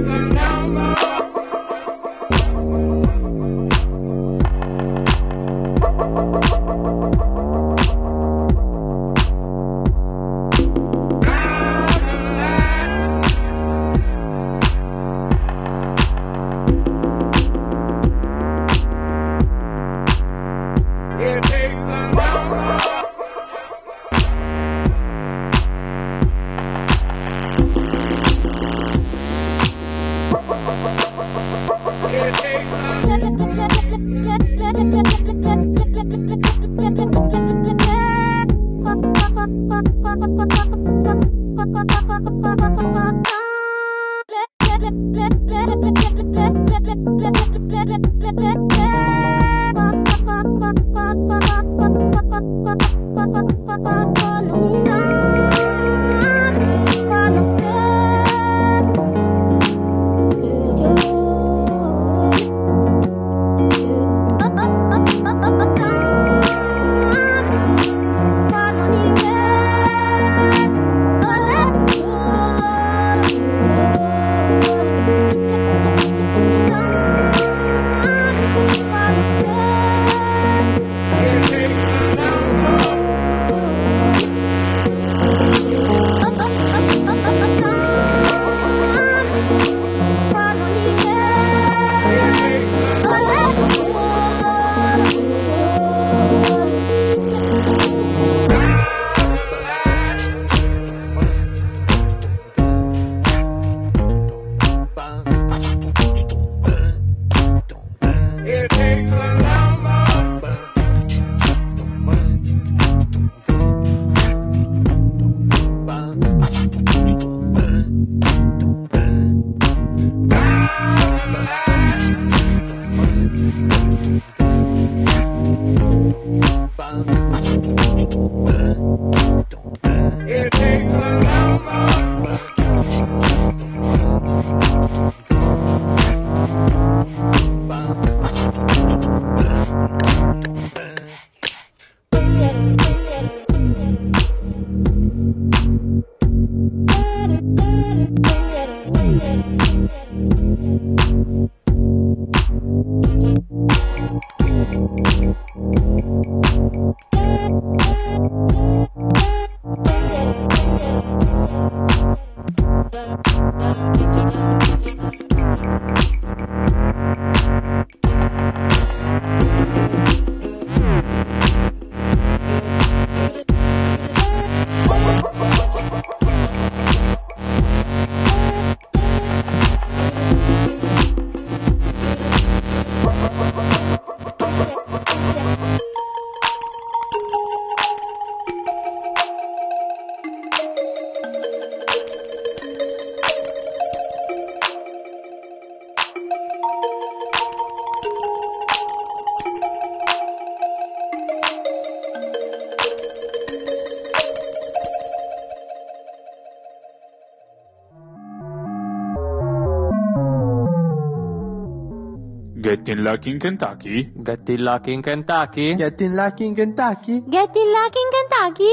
Getting lucky in Kentucky? Getting lucky in Kentucky? Getting lucky in Kentucky? Getting lucky in Kentucky?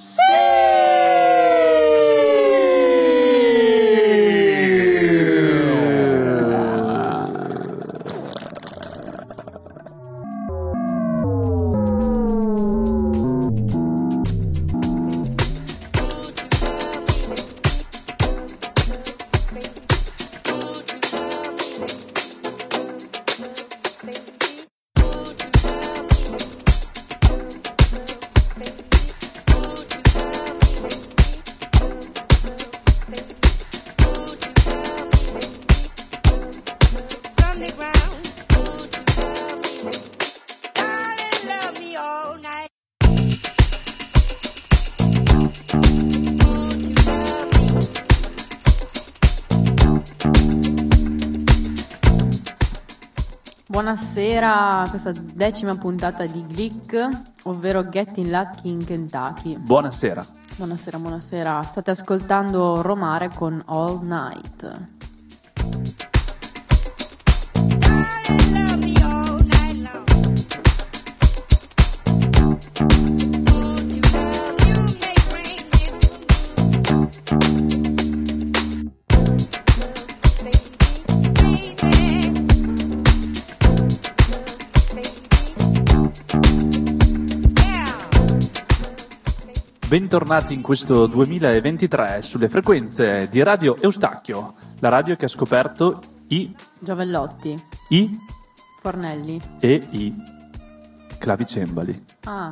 Buonasera, questa 10ª puntata di Glick, ovvero Getting Lucky in Kentucky. Buonasera. Buonasera. State ascoltando Romare con All Night. Baby. Bentornati in questo 2023 sulle frequenze di Radio Eustachio, la radio che ha scoperto i Giovellotti, Fornelli e i clavicembali. Ah.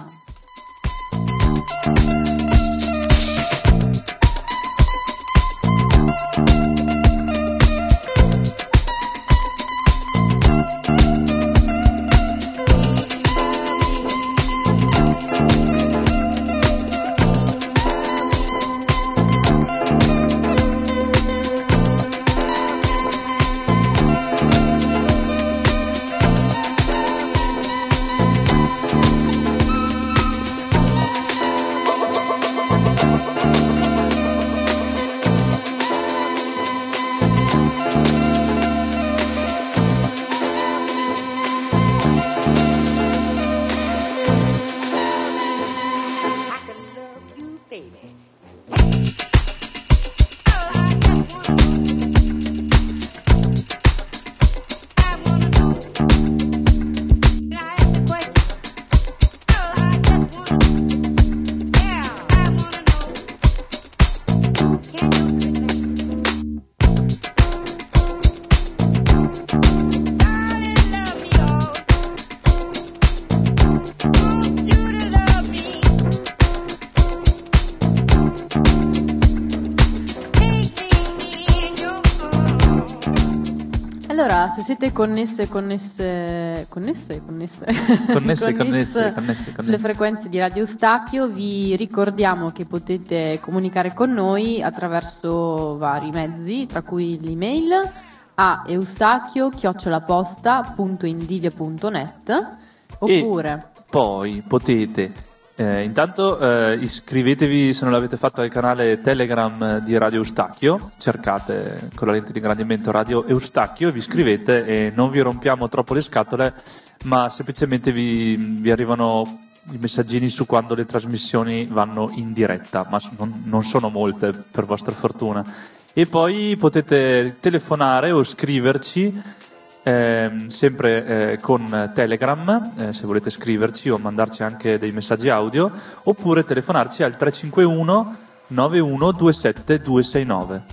Allora, se siete connesse sulle frequenze di Radio Eustachio, vi ricordiamo che potete comunicare con noi attraverso vari mezzi, tra cui l'email a eustachio@posta.indivia.net oppure poi potete intanto iscrivetevi, se non l'avete fatto, al canale Telegram di Radio Eustachio, cercate con la lente di ingrandimento Radio Eustachio, vi iscrivete e non vi rompiamo troppo le scatole, ma semplicemente vi arrivano i messaggini su quando le trasmissioni vanno in diretta, ma non sono molte, per vostra fortuna. E poi potete telefonare o scriverci sempre con Telegram, se volete scriverci o mandarci anche dei messaggi audio, oppure telefonarci al 351 9127 269.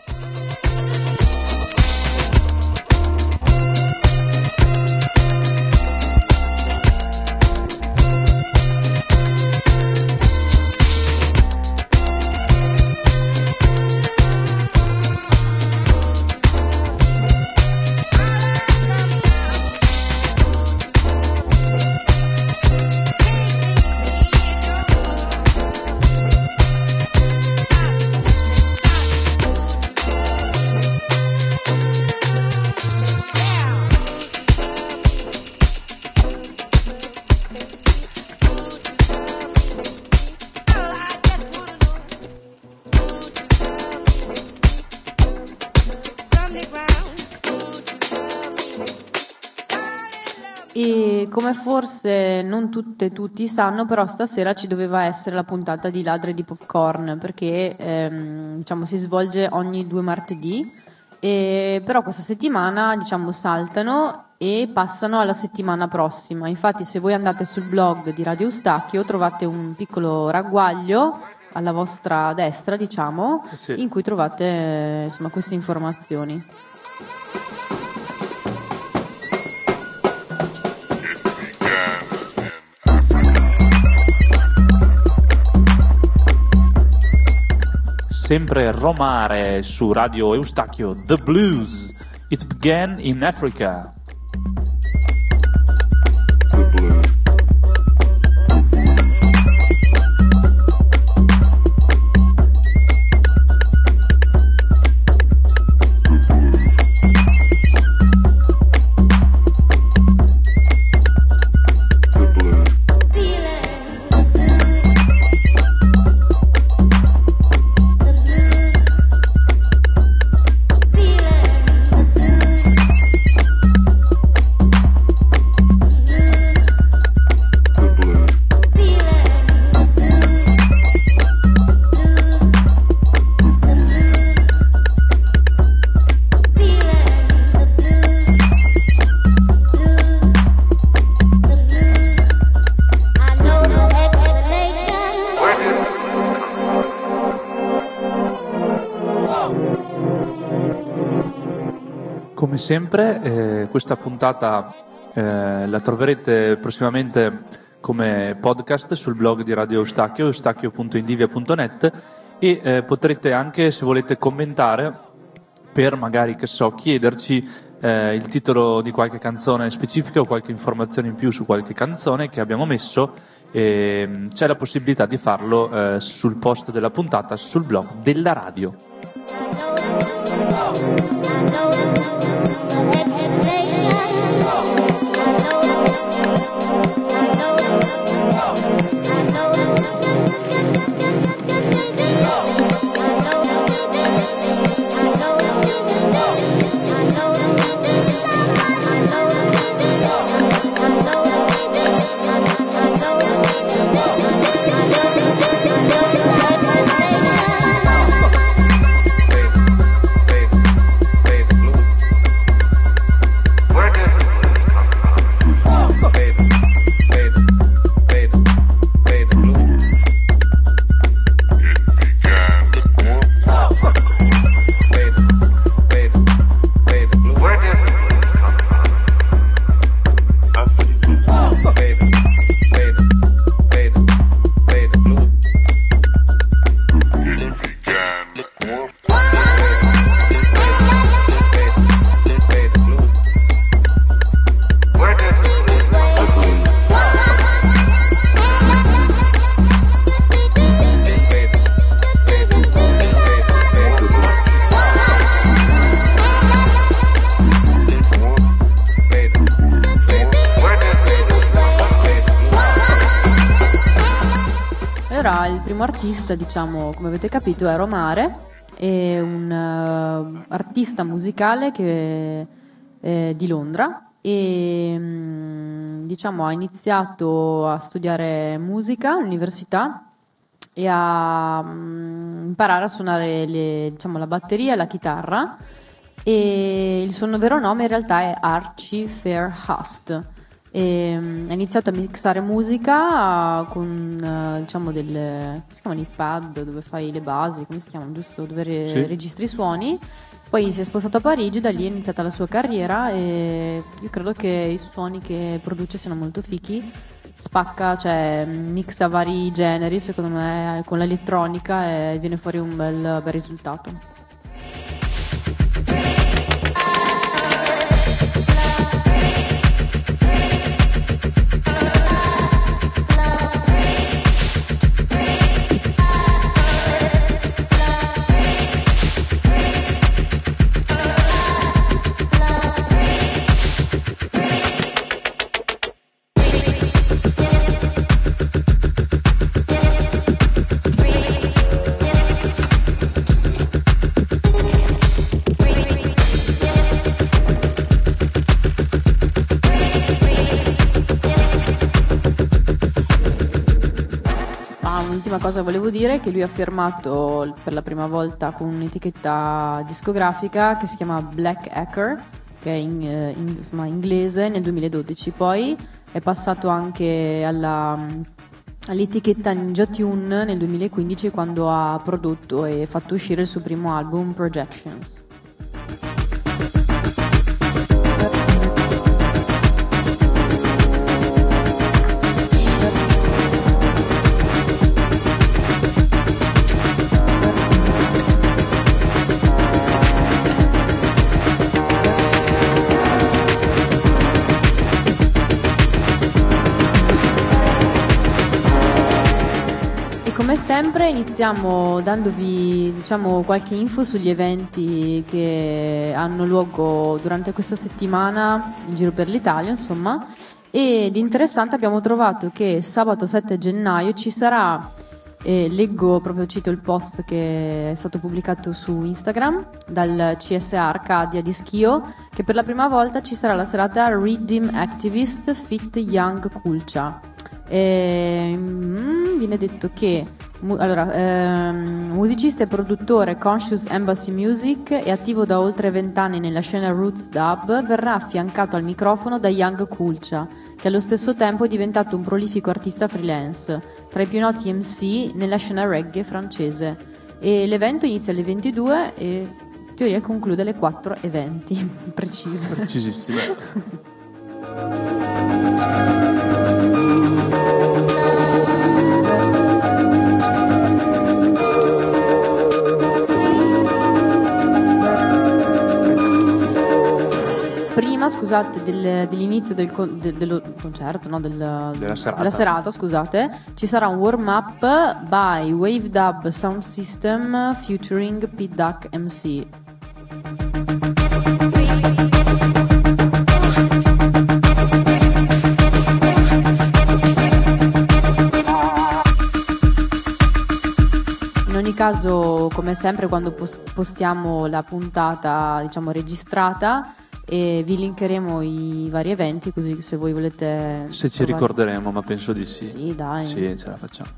E come forse non tutte e tutti sanno, però stasera ci doveva essere la puntata di Ladri di Popcorn, perché diciamo si svolge ogni 2 martedì, però questa settimana diciamo saltano e passano alla settimana prossima. Infatti se voi andate sul blog di Radio Eustachio trovate un piccolo ragguaglio alla vostra destra, diciamo, sì, in cui trovate insomma queste informazioni. Sempre Romare su Radio Eustachio, The Blues, It Began in Africa. come sempre questa puntata la troverete prossimamente come podcast sul blog di Radio Eustachio, eustachio.indivia.net, e potrete anche, se volete, commentare per magari, che so, chiederci il titolo di qualche canzone specifica o qualche informazione in più su qualche canzone che abbiamo messo. C'è la possibilità di farlo sul post della puntata sul blog della radio. Artista, diciamo, come avete capito, è Romare, è un artista musicale che è di Londra e diciamo ha iniziato a studiare musica all'università e a imparare a suonare la batteria e la chitarra, e il suo vero nome in realtà è Archie Fairhurst. E ha iniziato a mixare musica con diciamo come si chiamano i pad dove fai le basi, come si chiamano, giusto, dove registri i suoni. Poi si è spostato a Parigi, da lì è iniziata la sua carriera e io credo che i suoni che produce siano molto fichi, spacca, cioè mixa vari generi secondo me con l'elettronica e viene fuori un bel risultato. L'ultima cosa che volevo dire è che lui ha firmato per la prima volta con un'etichetta discografica che si chiama Black Acre, che è inglese, nel 2012. Poi è passato anche all'etichetta Ninja Tune nel 2015, quando ha prodotto e fatto uscire il suo primo album, Projections. Come sempre iniziamo dandovi qualche info sugli eventi che hanno luogo durante questa settimana in giro per l'Italia, insomma. E di interessante abbiamo trovato che sabato 7 gennaio ci sarà, cito il post che è stato pubblicato su Instagram dal CSA Arcadia di Schio, che per la prima volta ci sarà la serata Redeem Activist Fit Young Culture. Viene detto che musicista e produttore Conscious Embassy Music e attivo da oltre 20 anni nella scena Roots Dub, verrà affiancato al microfono da Young Culture, che allo stesso tempo è diventato un prolifico artista freelance, tra i più noti MC nella scena reggae francese. E l'evento inizia alle 22 e teoria conclude alle 4:20 precise. Precisissime. Prima, scusate, dell'inizio dello concerto, no, della serata, scusate, ci sarà un warm-up by Wave Dub Sound System featuring Pete Duck MC. In ogni caso, come sempre, quando postiamo la puntata, diciamo, registrata, e vi linkeremo i vari eventi, così se voi volete... Se ci ricorderemo, ma penso di sì. Sì, dai. Sì, ce la facciamo.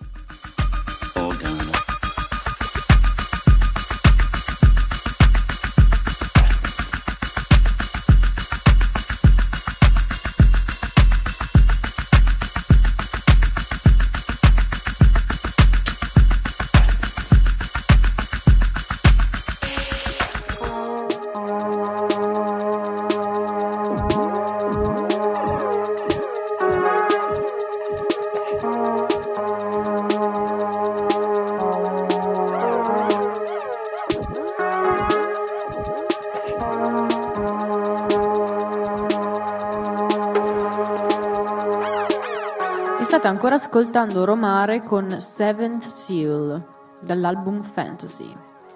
State ancora ascoltando Romare con Seventh Seal dall'album Fantasy.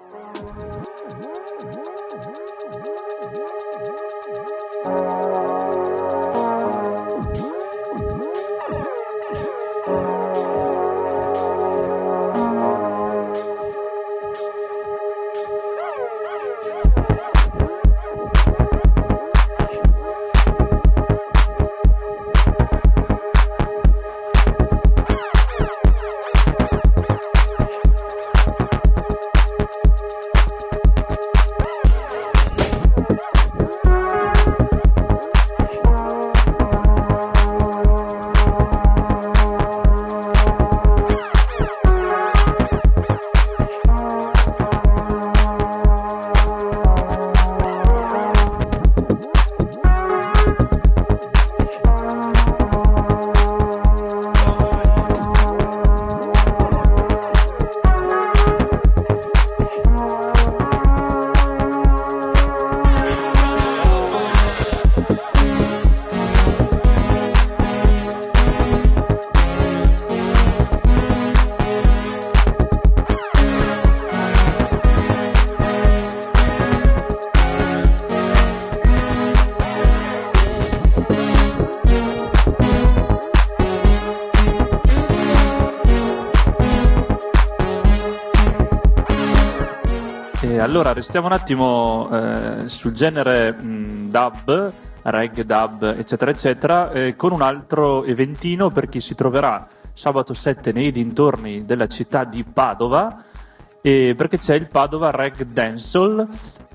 Allora, restiamo un attimo sul genere dub, reggae, dub, eccetera, eccetera, con un altro eventino per chi si troverà sabato 7 nei dintorni della città di Padova, perché c'è il Padova Reggae Dancehall,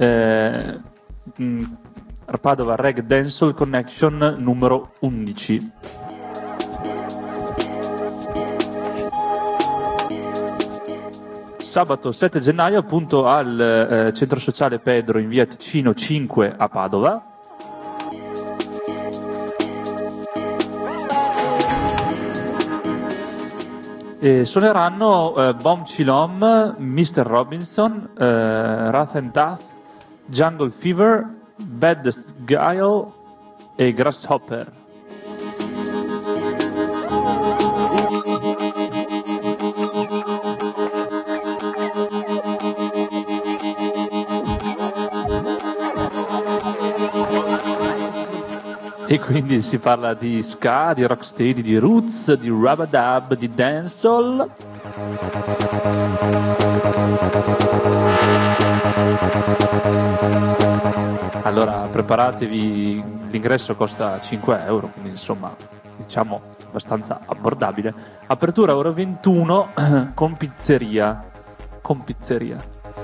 Padova Reggae Dancehall Connection numero 11. Sabato 7 gennaio appunto al Centro Sociale Pedro in via Ticino 5 a Padova. E suoneranno Bom Chilom, Mr. Robinson, Wrath and Death, Jungle Fever, Baddest Guile e Grasshopper. E quindi si parla di ska, di rocksteady, di roots, di rubadub, di dancehall. Allora preparatevi, l'ingresso costa 5 euro, quindi insomma diciamo abbastanza abbordabile. Apertura ora 21 con pizzeria. Con pizzeria.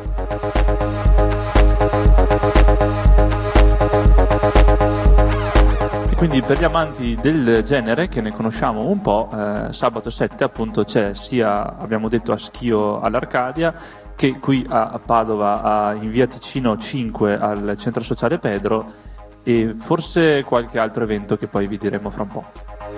Quindi per gli amanti del genere, che ne conosciamo un po', sabato 7 appunto c'è sia, abbiamo detto, a Schio all'Arcadia che qui a Padova, in via Ticino 5 al centro sociale Pedro, e forse qualche altro evento che poi vi diremo fra un po'.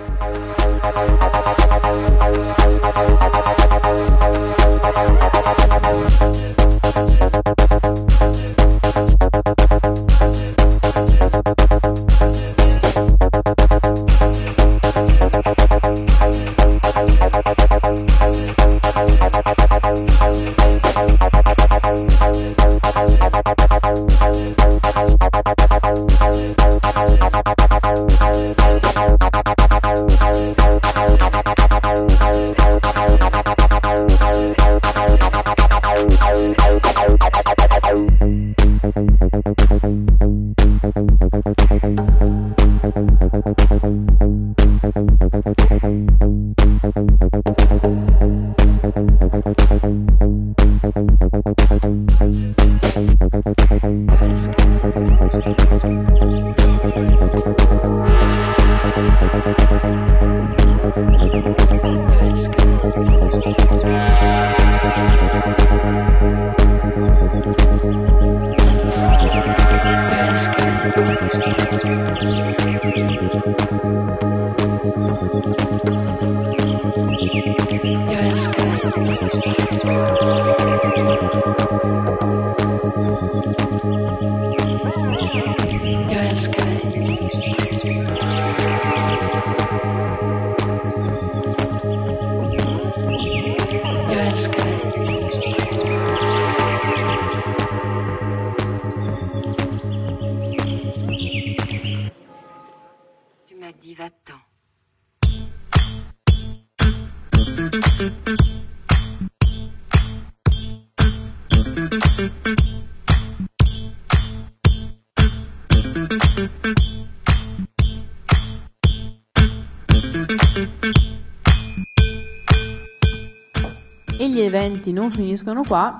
E gli eventi non finiscono qua.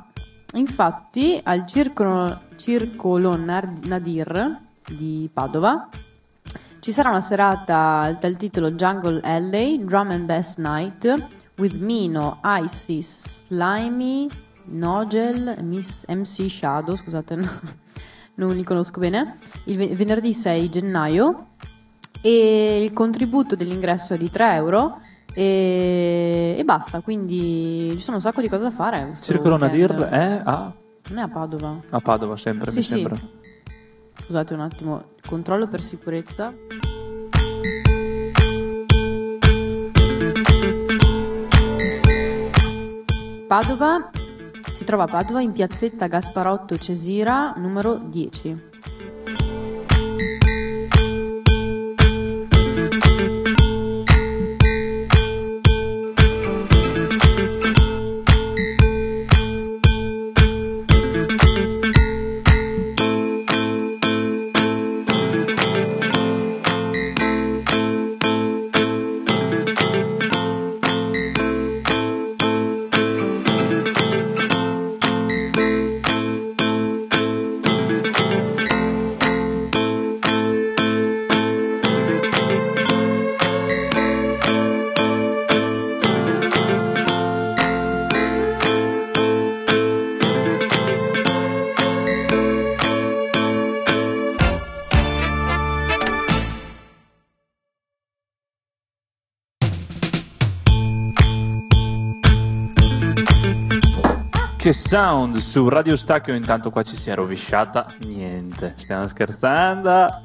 Infatti al Circolo Nadir di Padova ci sarà una serata dal titolo Jungle Alley Drum and Bass Night with Mino, Isis, Slimy, Nogel, Miss MC Shadow, scusate, non li conosco bene, il venerdì 6 gennaio, e il contributo dell'ingresso è di 3 euro e basta, quindi ci sono un sacco di cose da fare. Circolo Nadir è a? Non è a Padova. A Padova sempre, sì, mi sì. sembra. Scusate un attimo, controllo per sicurezza. Padova, si trova a Padova in piazzetta Gasparotto Cesira numero 10. Che sound su Radio Eustachio, intanto qua ci si è rovesciata niente, stiamo scherzando.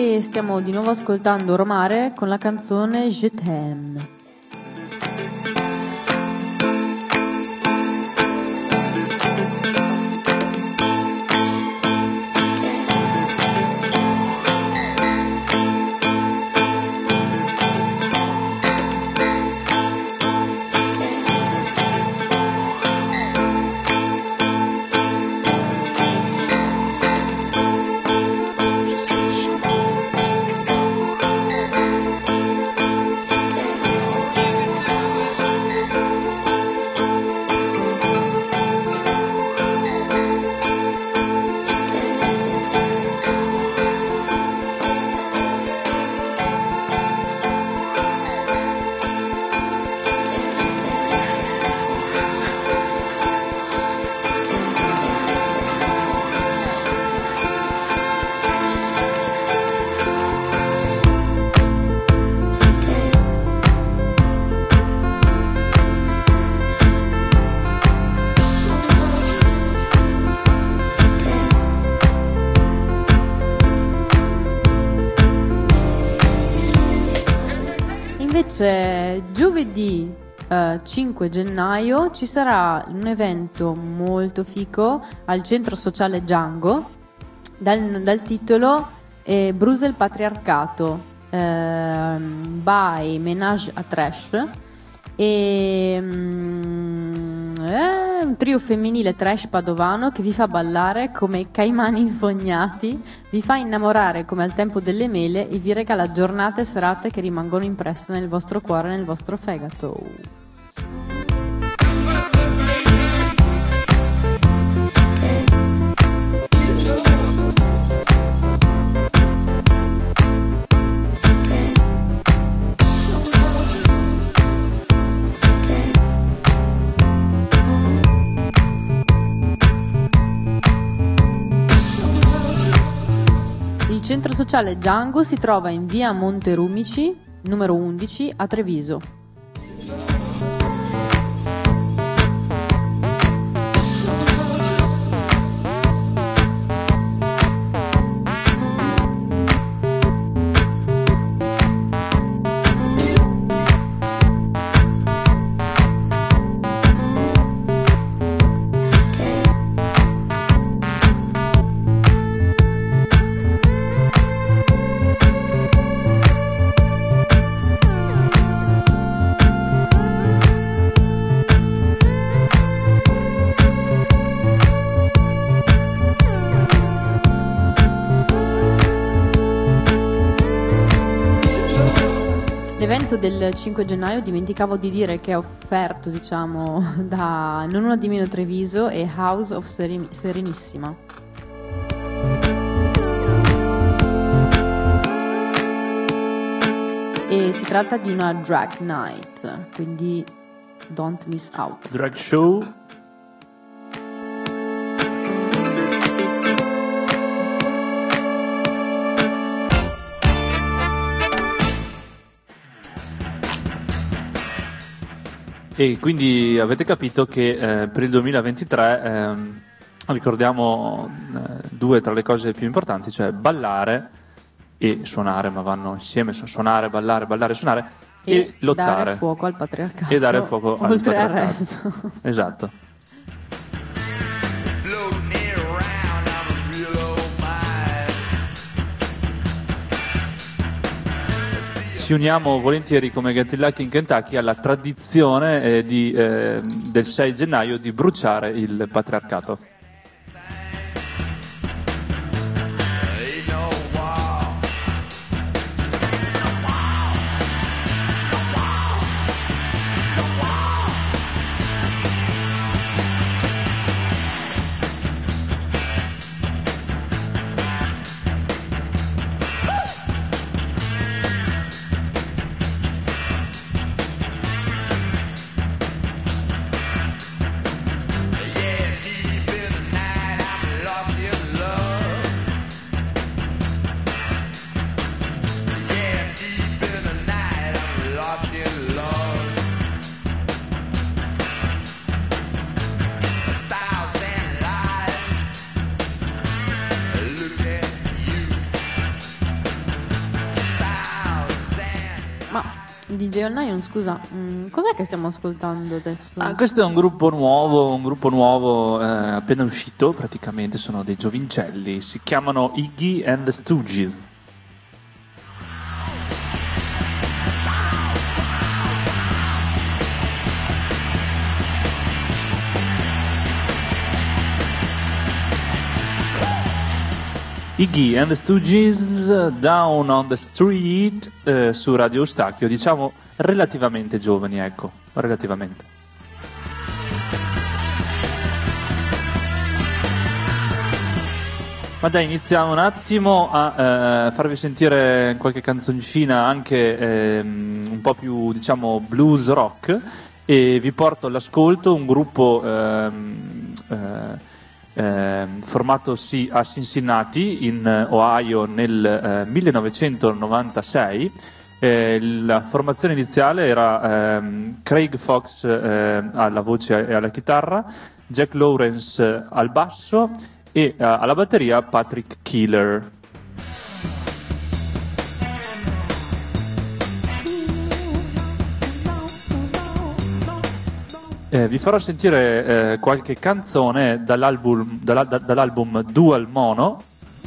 e stiamo di nuovo ascoltando Romare con la canzone Je t'aime. Invece giovedì 5 gennaio ci sarà un evento molto fico al centro sociale Django dal titolo Bruxelles Patriarcato by Ménage à Trash, e un trio femminile trash padovano che vi fa ballare come caimani infognati, vi fa innamorare come al tempo delle mele e vi regala giornate e serate che rimangono impresse nel vostro cuore e nel vostro fegato. Il centro sociale Django si trova in via Monterumici, numero 11, a Treviso. L'evento del 5 gennaio dimenticavo di dire che è offerto, diciamo, da Non Una di Meno Treviso e House of Serenissima. E si tratta di una drag night, quindi don't miss out. Drag show. E quindi avete capito che per il 2023 ricordiamo due tra le cose più importanti, cioè ballare e suonare, ma vanno insieme, suonare, ballare, suonare e lottare. Dare fuoco al patriarcato. E dare fuoco al oltre patriarcato. al resto. Esatto. Ci uniamo volentieri come Get Lucky in Kentucky alla tradizione del 6 gennaio di bruciare il patriarcato. DJ Online, scusa, cos'è che stiamo ascoltando adesso? Questo è un gruppo nuovo appena uscito, praticamente sono dei giovincelli, si chiamano Iggy and the Stooges. Iggy and the Stooges, Down on the Street, su Radio Eustachio, diciamo relativamente giovani, ecco, relativamente. Ma dai, iniziamo un attimo a farvi sentire qualche canzoncina anche un po' più, diciamo, blues rock, e vi porto all'ascolto un gruppo formatosi a Cincinnati in Ohio nel 1996. La formazione iniziale era Craig Fox alla voce e alla chitarra, Jack Lawrence al basso e alla batteria Patrick Keeler. Vi farò sentire qualche canzone dall'album Dual Mono.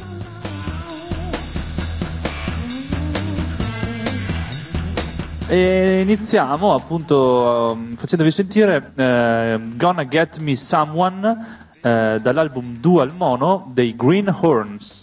E iniziamo appunto facendovi sentire Gonna Get Me Someone dall'album Dual Mono dei Greenhorns.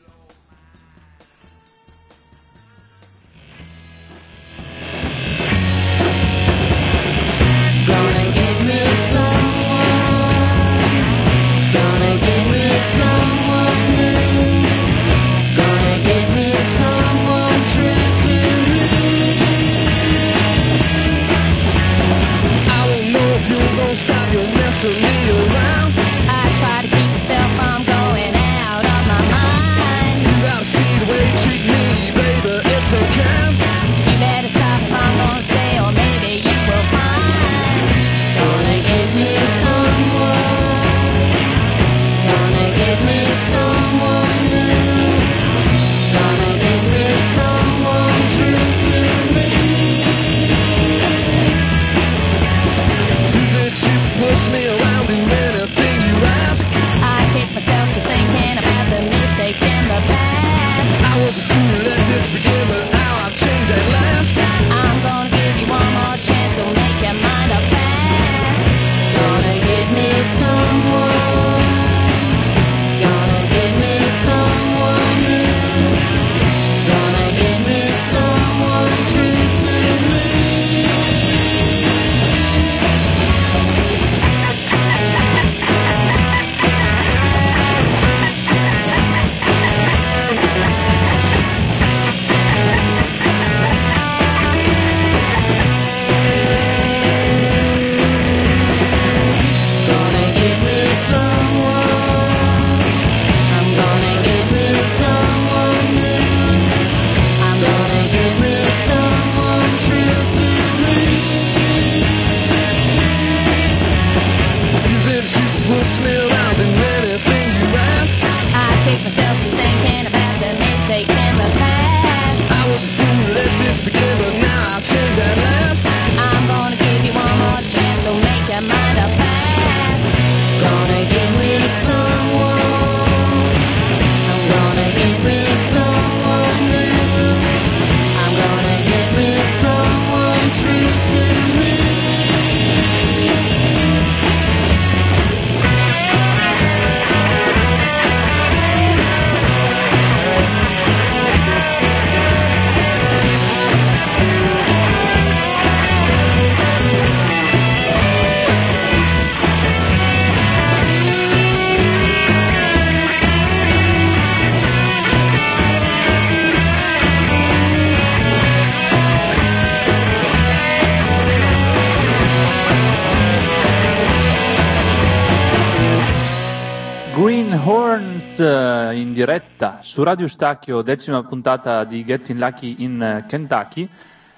Greenhorns in diretta su Radio Eustachio, 10ª puntata di Getting Lucky in Kentucky.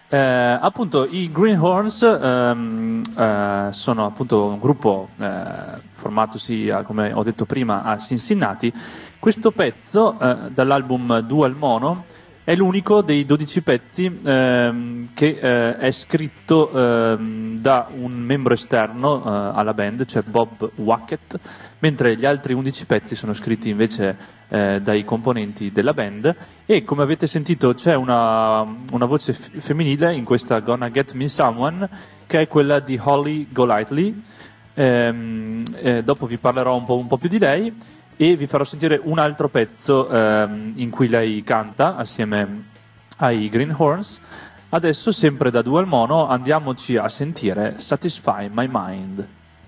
Appunto i Greenhorns sono appunto un gruppo formatosi, come ho detto prima, a Cincinnati. Questo pezzo dall'album Dual Mono È l'unico dei 12 pezzi che è scritto da un membro esterno alla band, cioè Bob Wackett, mentre gli altri 11 pezzi sono scritti invece dai componenti della band. E come avete sentito c'è una voce femminile in questa Gonna Get Me Someone, che è quella di Holly Golightly. Dopo vi parlerò un po' più di lei e vi farò sentire un altro pezzo in cui lei canta assieme ai Greenhorns. Adesso, sempre da Dual Mono, andiamoci a sentire Satisfy My Mind.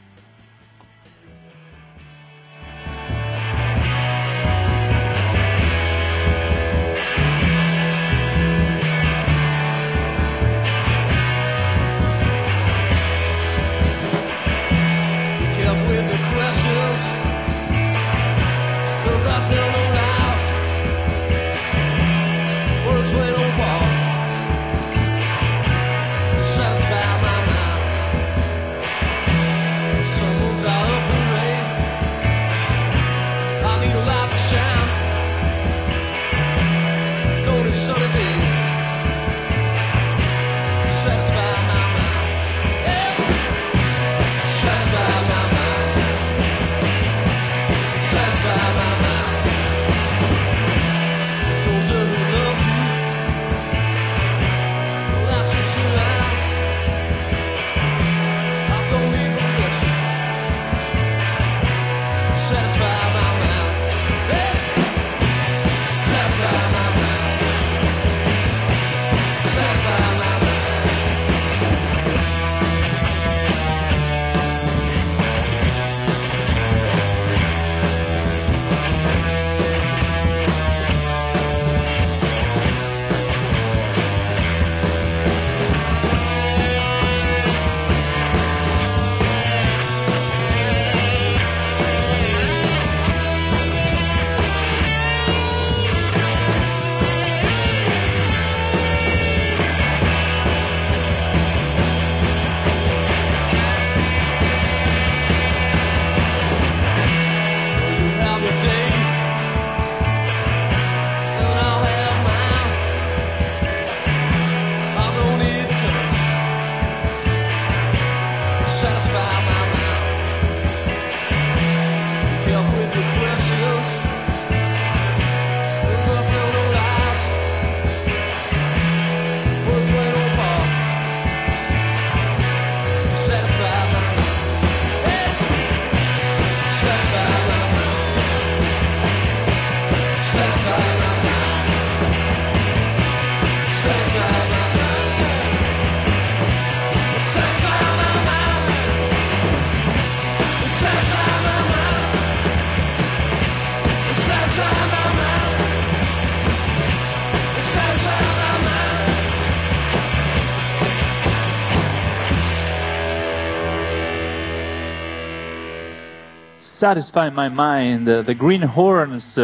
Satisfy My Mind, The Greenhorns.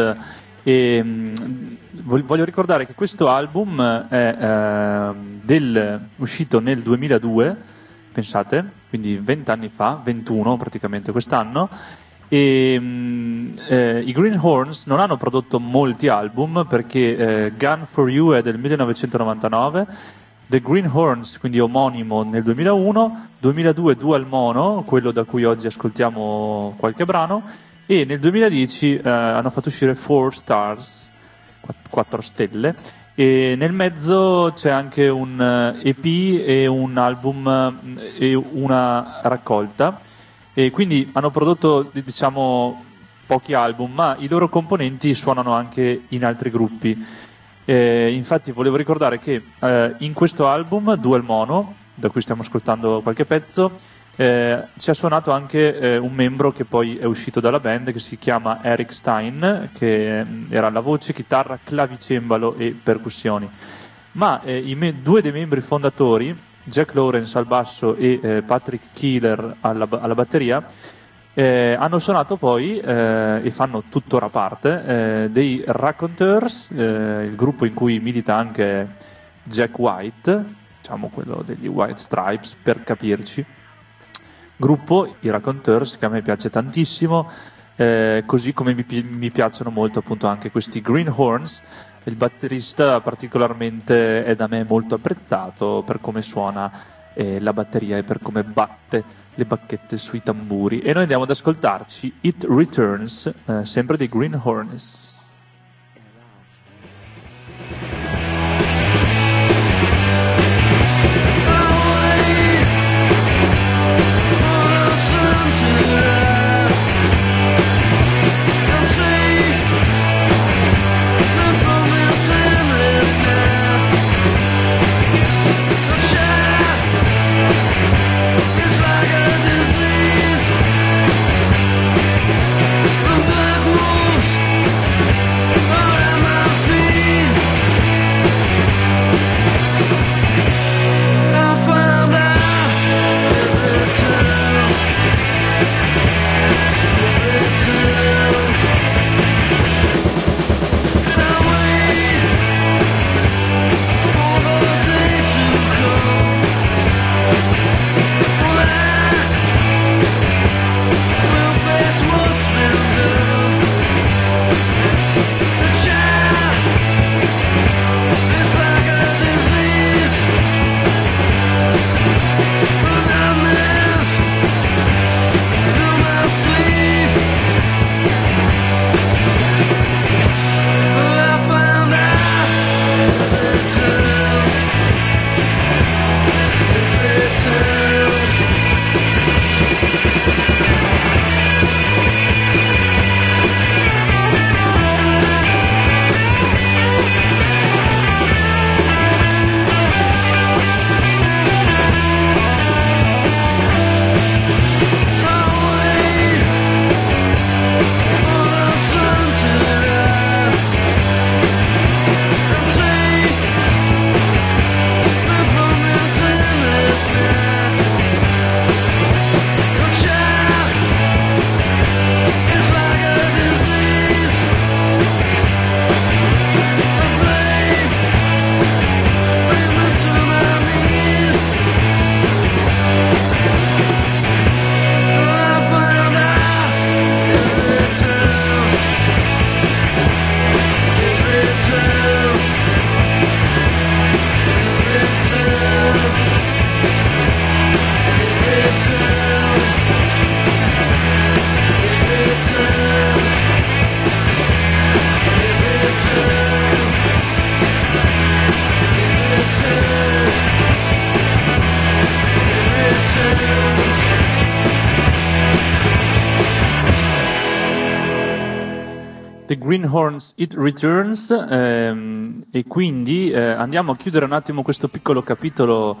Voglio ricordare che questo album è uscito nel 2002, pensate, quindi 20 anni fa, 21 praticamente quest'anno. I Greenhorns non hanno prodotto molti album perché Gun for You è del 1999, The Greenhorns, quindi omonimo, nel 2001, 2002 Dual Mono, quello da cui oggi ascoltiamo qualche brano, e nel 2010 hanno fatto uscire 4 Stars, 4 stelle, e nel mezzo c'è anche un EP e un album e una raccolta, e quindi hanno prodotto, diciamo, pochi album, ma i loro componenti suonano anche in altri gruppi. Infatti volevo ricordare che in questo album Dual Mono, da cui stiamo ascoltando qualche pezzo, ci ha suonato anche un membro che poi è uscito dalla band, che si chiama Eric Stein, che era alla voce, chitarra, clavicembalo e percussioni. Ma due dei membri fondatori, Jack Lawrence al basso e Patrick Keeler alla batteria, hanno suonato poi e fanno tuttora parte dei Raconteurs, il gruppo in cui milita anche Jack White, diciamo quello degli White Stripes per capirci, gruppo, i Raconteurs, che a me piace tantissimo, così come mi piacciono molto appunto anche questi Greenhorns. Il batterista particolarmente è da me molto apprezzato per come suona la batteria e per come batte le bacchette sui tamburi. E noi andiamo ad ascoltarci It Returns, sempre dei Green Hornets. The Greenhorns It Returns, e quindi andiamo a chiudere un attimo questo piccolo capitolo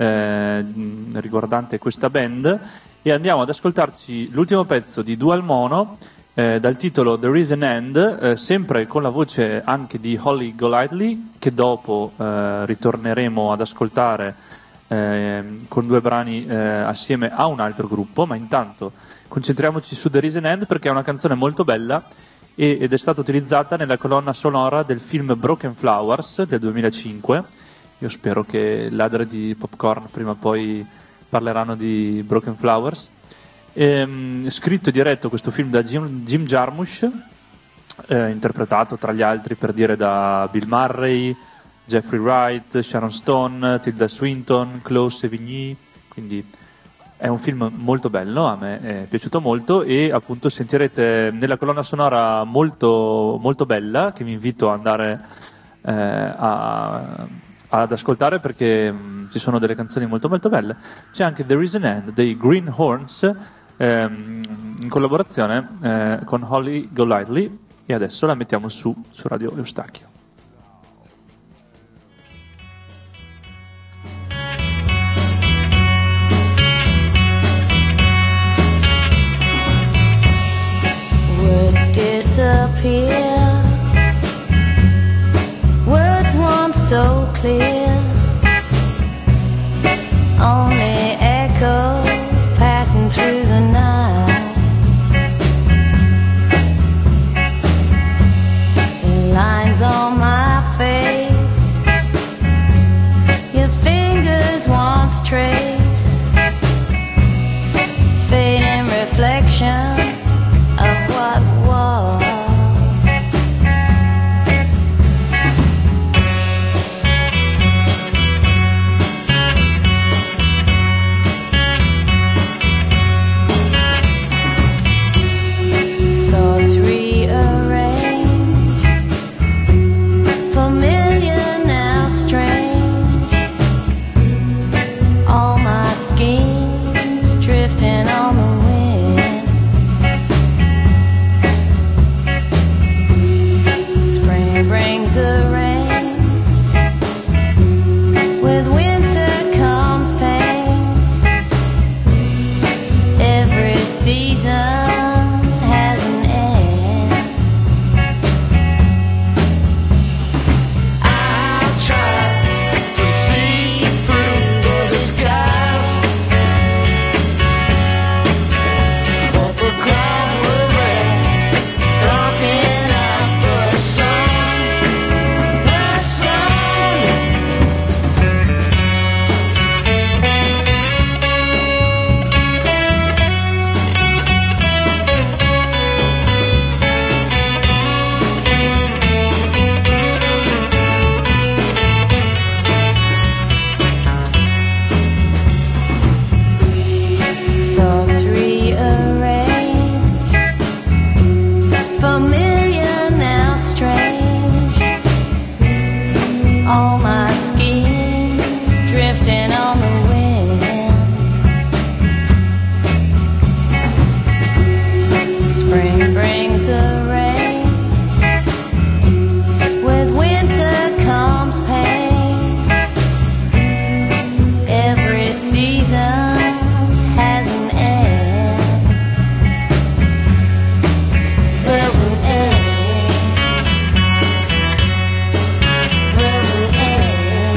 riguardante questa band e andiamo ad ascoltarci l'ultimo pezzo di Dual Mono dal titolo There Is an End, sempre con la voce anche di Holly Golightly, che dopo ritorneremo ad ascoltare con 2 brani assieme a un altro gruppo, ma intanto concentriamoci su The Is an End perché è una canzone molto bella ed è stata utilizzata nella colonna sonora del film Broken Flowers del 2005. Io spero che ladri di popcorn prima o poi parleranno di Broken Flowers. Scritto e diretto questo film da Jim Jarmusch, interpretato tra gli altri per dire da Bill Murray, Jeffrey Wright, Sharon Stone, Tilda Swinton, Chloe Sevigny, quindi è un film molto bello, a me è piaciuto molto e appunto sentirete nella colonna sonora molto, molto bella, che vi invito ad andare ad ascoltare perché ci sono delle canzoni molto molto belle. C'è anche There Is an End dei Greenhorns in collaborazione con Holly Golightly e adesso la mettiamo su Radio Eustachio. Words disappear, words once so clear, only echoes passing through the night. The lines on my face, your fingers once trace, fading reflection of what was. the rain. With winter comes pain. Every season has an end. I'll try to see through the disguise, but the clouds were red, blocking out the sun. The sun. Thoughts rearrange, familiar now strange. All my schemes drifting on the wind. Spring brings the rain. With winter comes pain. Every season has an end. There's an end. There's an end.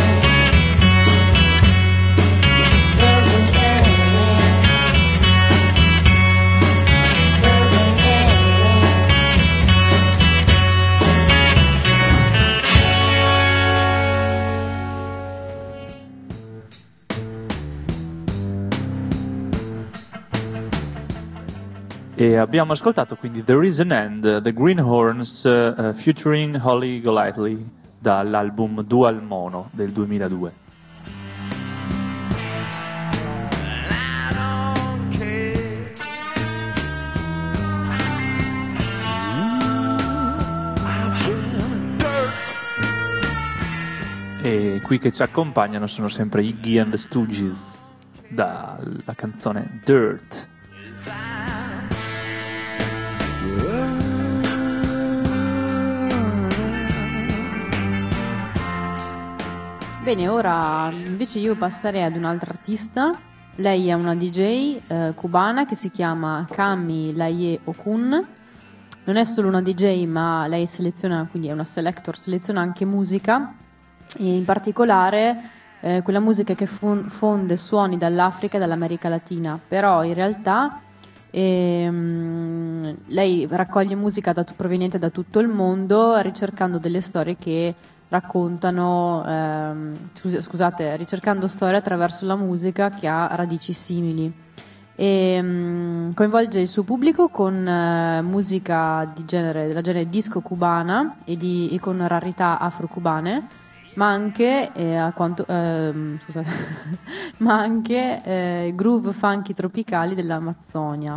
There's an end. There's an end. E abbiamo ascoltato quindi There Is an End, The Greenhorns featuring Holly Golightly dall'album Dual Mono del 2002. E qui che ci accompagnano sono sempre Iggy and the Stooges dalla canzone Dirt. Bene, ora invece io passerei ad un'altra artista. Lei è una DJ cubana che si chiama Cami Laie Okun. Non è solo una DJ, ma lei seleziona, quindi è una selector, seleziona anche musica, e in particolare quella musica che fonde suoni dall'Africa e dall'America Latina. Però in realtà lei raccoglie musica proveniente da tutto il mondo, ricercando delle storie che raccontano, ricercando storie attraverso la musica che ha radici simili, e coinvolge il suo pubblico con musica della genere disco cubana e con rarità afro-cubane, ma anche ma anche groove funky tropicali dell'Amazzonia.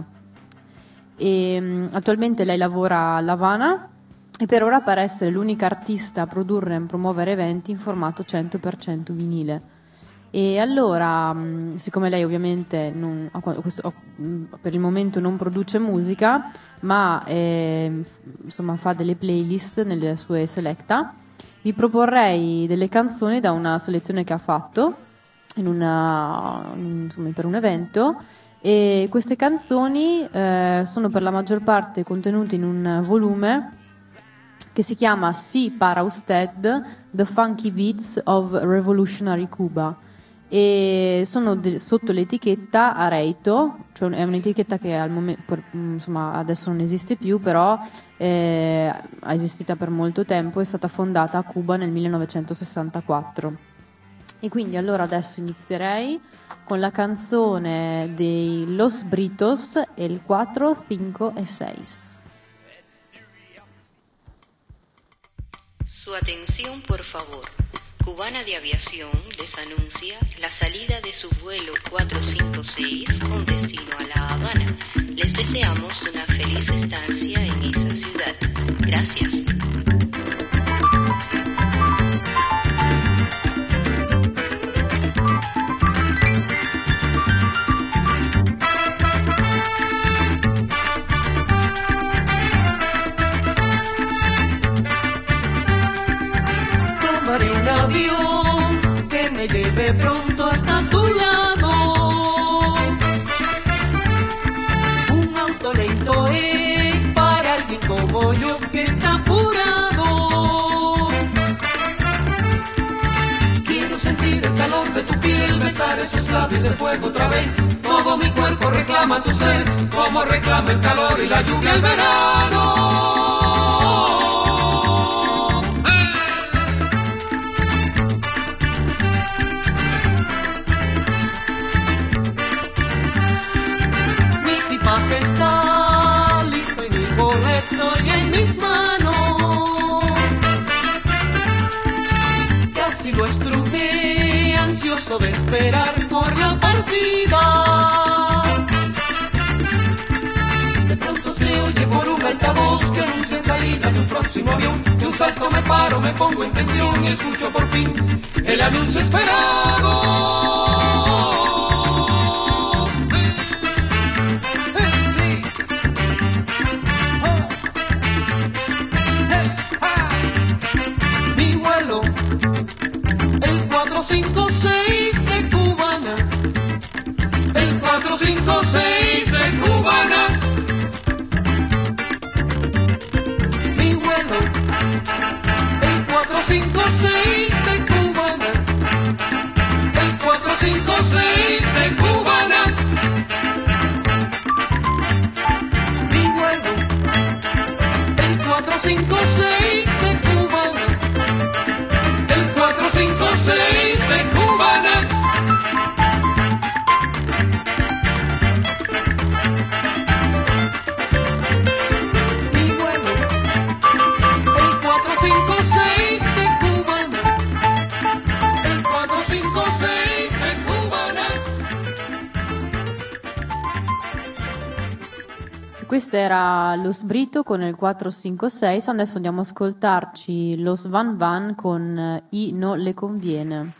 E attualmente lei lavora a La Habana e per ora pare essere l'unica artista a produrre e promuovere eventi in formato 100% vinile. E allora, siccome lei ovviamente per il momento non produce musica, ma fa delle playlist nelle sue selecta, vi proporrei delle canzoni da una selezione che ha fatto per un evento. E queste canzoni sono per la maggior parte contenute in un volume che si chiama Si para usted, The Funky Beats of Revolutionary Cuba, e sono sotto l'etichetta Areito, cioè è un'etichetta che al momento, adesso non esiste più, però ha esistita per molto tempo, è stata fondata a Cuba nel 1964. E quindi allora adesso inizierei con la canzone dei Los Britos, El 4, 5 e 6. Su atención, por favor. Cubana de Aviación les anuncia la salida de su vuelo 456 con destino a La Habana. Les deseamos una feliz estancia en esa ciudad. Gracias. tomaré un avión que me lleve pronto hasta tu lado. Un auto lento es para alguien como yo que está apurado. Quiero sentir el calor de tu piel, besar esos labios de fuego otra vez. Todo mi cuerpo reclama tu ser, como reclama el calor y la lluvia el verano. Está listo y mi boleto y en mis manos. Casi lo estrujé, ansioso de esperar por la partida. De pronto se oye por un altavoz que anuncia salida de un próximo avión. De un salto me paro, me pongo en tensión y escucho por fin el anuncio esperado. El 456 de Cubana, el 456 de Cubana. Mi vuelo, el 456 de Cubana, el 456 de Cubana. Mi vuelo, el 456 de Cubana, el 456 de Cubana. Mi vuelo, el 456 de Cubana, el 456 de Cubana. Questo era lo Sbrito con il 456, adesso andiamo a ascoltarci Los Van Van con I no le conviene.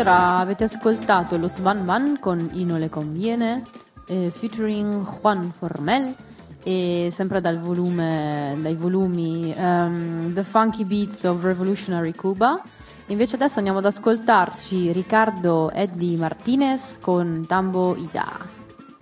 Allora, avete ascoltato Los Van Van con Y no le conviene, featuring Juan Formel, e sempre dai volumi The Funky Beats of Revolutionary Cuba. Invece adesso andiamo ad ascoltarci Ricardo Eddie Martinez con Tambo y Ya.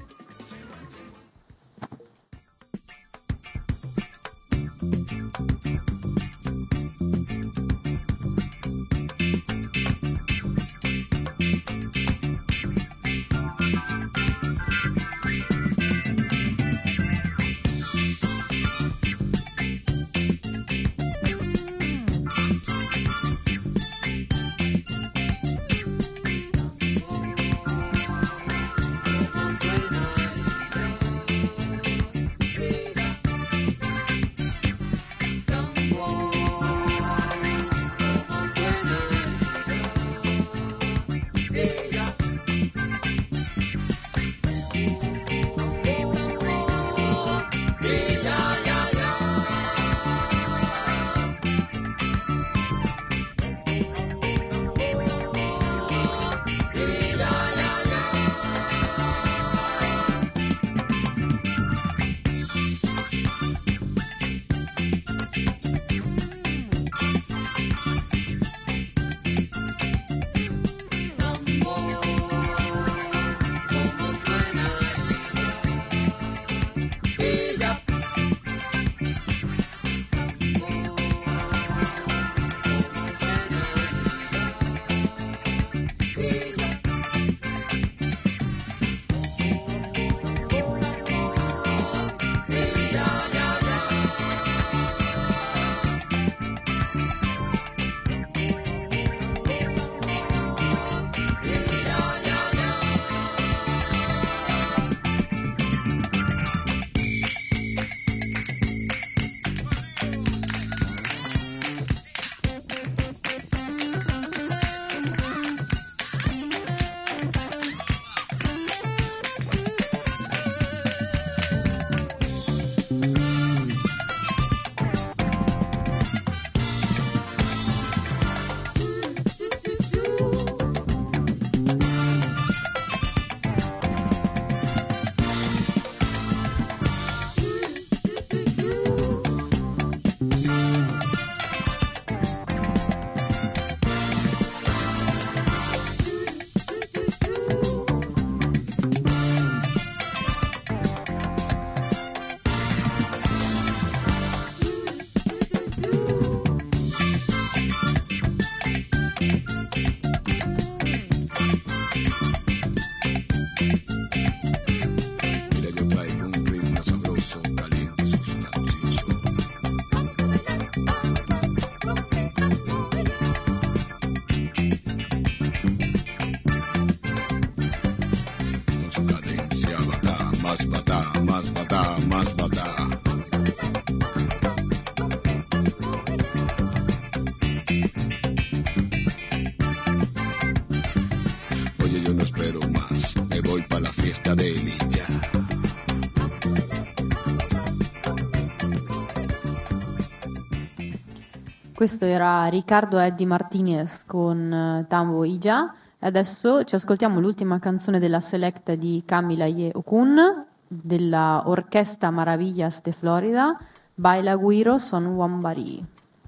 Questo era Ricardo Eddie Martinez con Tambo y Ya. Adesso ci ascoltiamo l'ultima canzone della select di Camila Ye Okun della Orquesta Maravillas de Florida, Baila Guiro Son Wambari.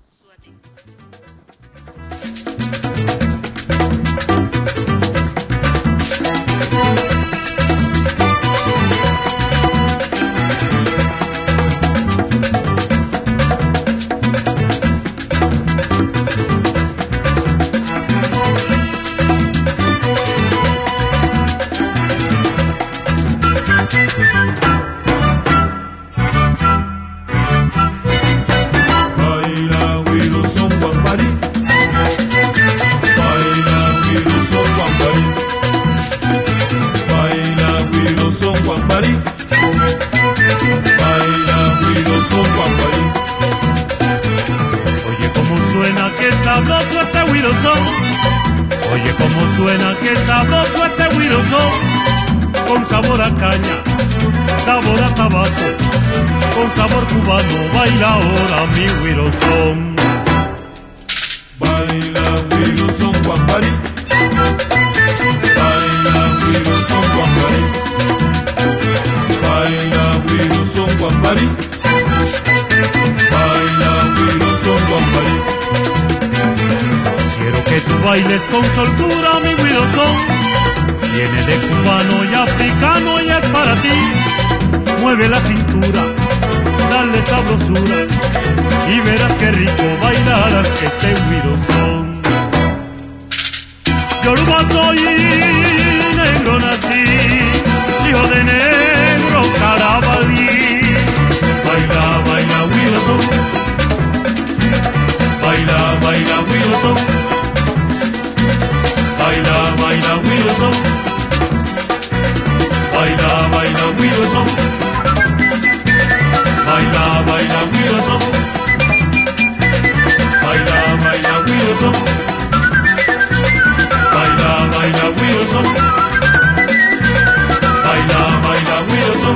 Oye cómo suena, qué sabroso este guirozón, con sabor a caña, sabor a tabaco, con sabor cubano. Baila ahora mi guirozón. Baila guirozón. guambari. Baila güiro son guambari. Baila güiro son guambari. Baila güiro son guambari. Quiero que tú bailes con soltura, mi güiro son. Viene de cubano y africano y es para ti. Mueve la cintura, dale sabrosura y verás qué rico bailarás este güiro son. Yoruba soy, negro nací, hijo de negro carabalí. Baila, baila güiro son. Baila, baila güiro son. Baila, baila güiro son. Baila, baila güiro son. Baila, baila güiro son. Baila, baila güiro son. Baila, baila güiro son. Baila, baila güiro son.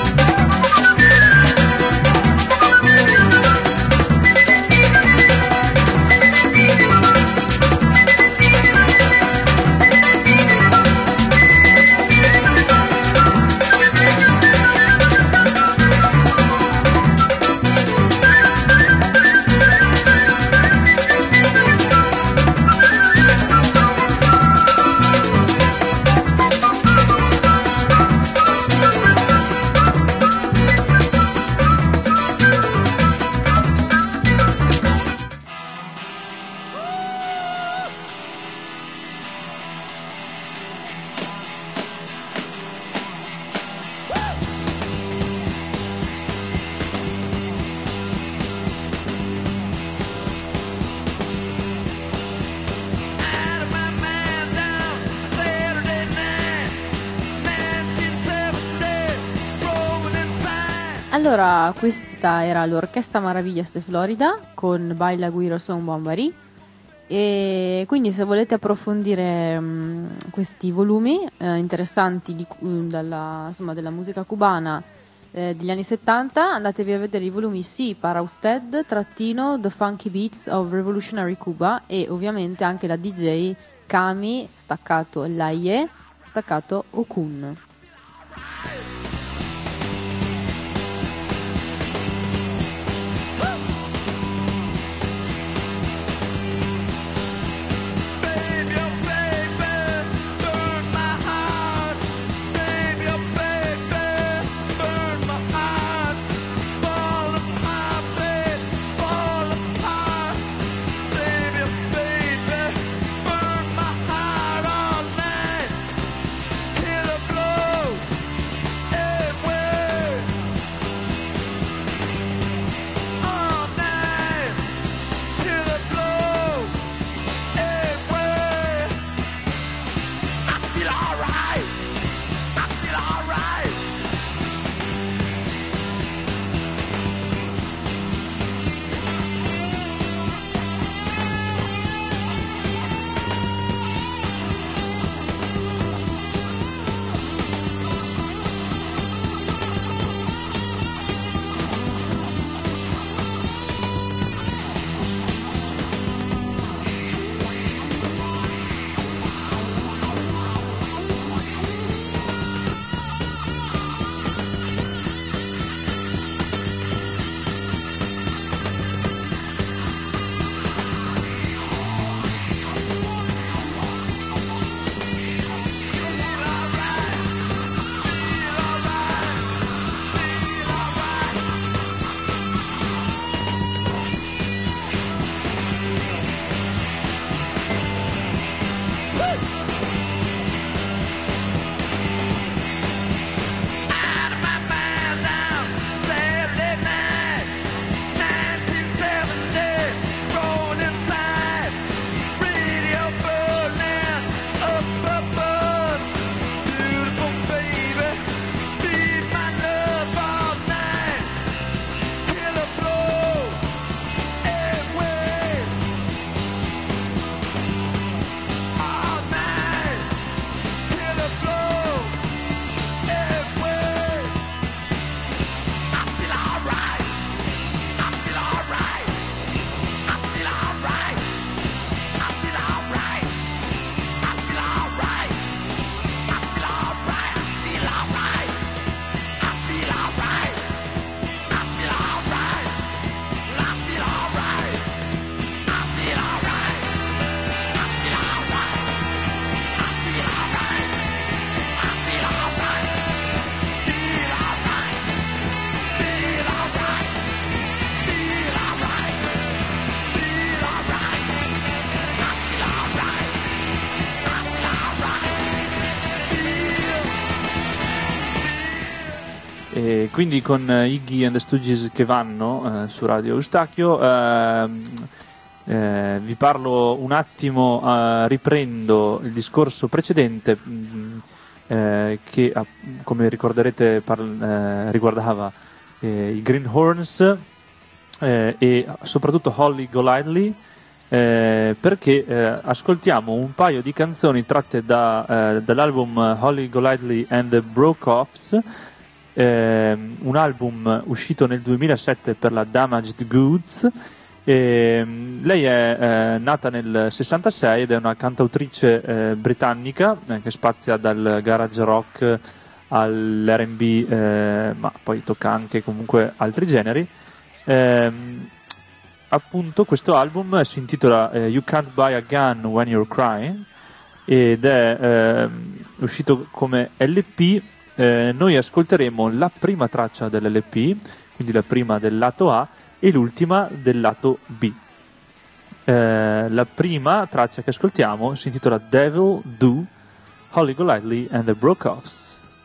Allora, questa era l'Orchestra Maravillas de Florida con Baila Güiro Son Guambari. E quindi se volete approfondire questi volumi interessanti della musica cubana degli anni 70, andatevi a vedere i volumi sì para usted _ The Funky Beats of Revolutionary Cuba e ovviamente anche la DJ Kami staccato Laie staccato Okun. quindi con Iggy and the Stooges che vanno su Radio Eustachio, vi parlo un attimo, riprendo il discorso precedente che come ricorderete riguardava i Greenhorns e soprattutto Holly Golightly, perché ascoltiamo un paio di canzoni tratte dall'album Holly Golightly and the Broke-Offs, un album uscito nel 2007 per la Damaged Goods. Lei è nata nel 66 ed è una cantautrice britannica che spazia dal garage rock all'R&B, ma poi tocca anche comunque altri generi. Appunto questo album si intitola You Can't Buy a Gun When You're Crying ed è uscito come LP. Noi ascolteremo la prima traccia dell'LP, quindi la prima del lato A e l'ultima del lato B. La prima traccia che ascoltiamo si intitola Devil Do, Holly Golightly and the Broke-Offs.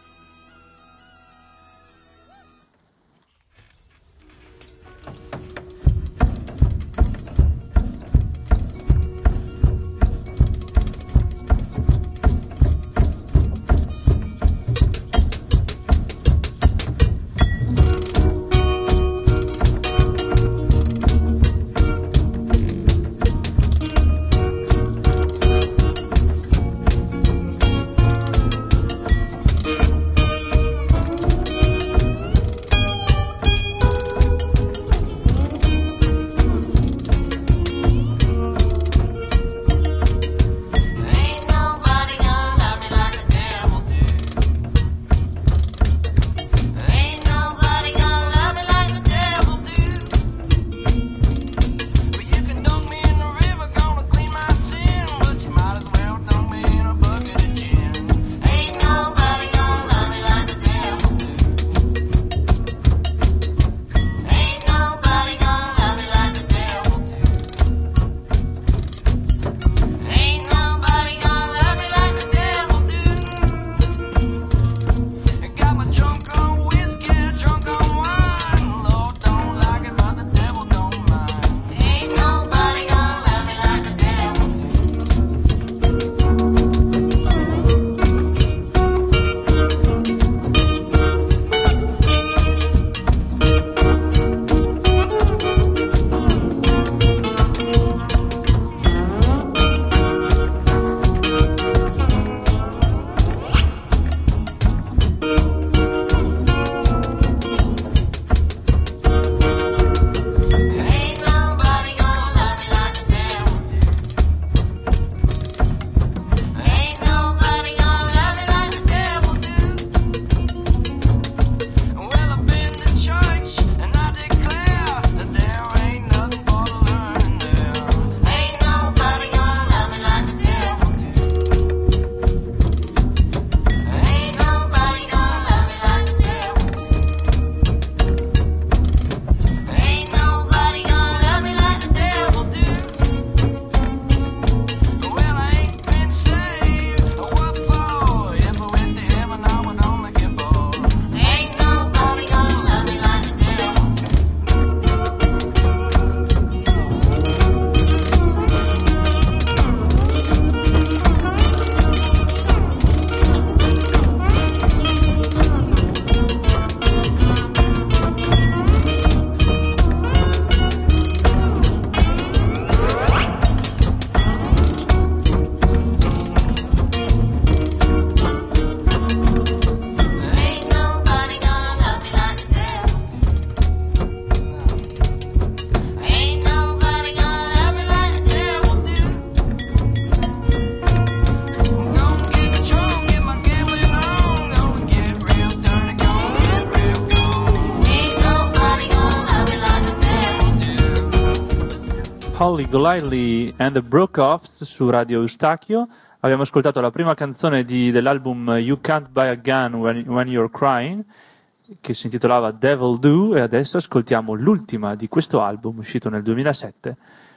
Holly Golightly and the Broke-Offs su Radio Eustachio. Abbiamo ascoltato la prima canzone dell'album You Can't Buy a Gun When You're Crying, che si intitolava Devil Do, e adesso ascoltiamo l'ultima di questo album uscito nel 2007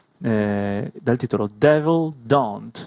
dal titolo Devil Don't.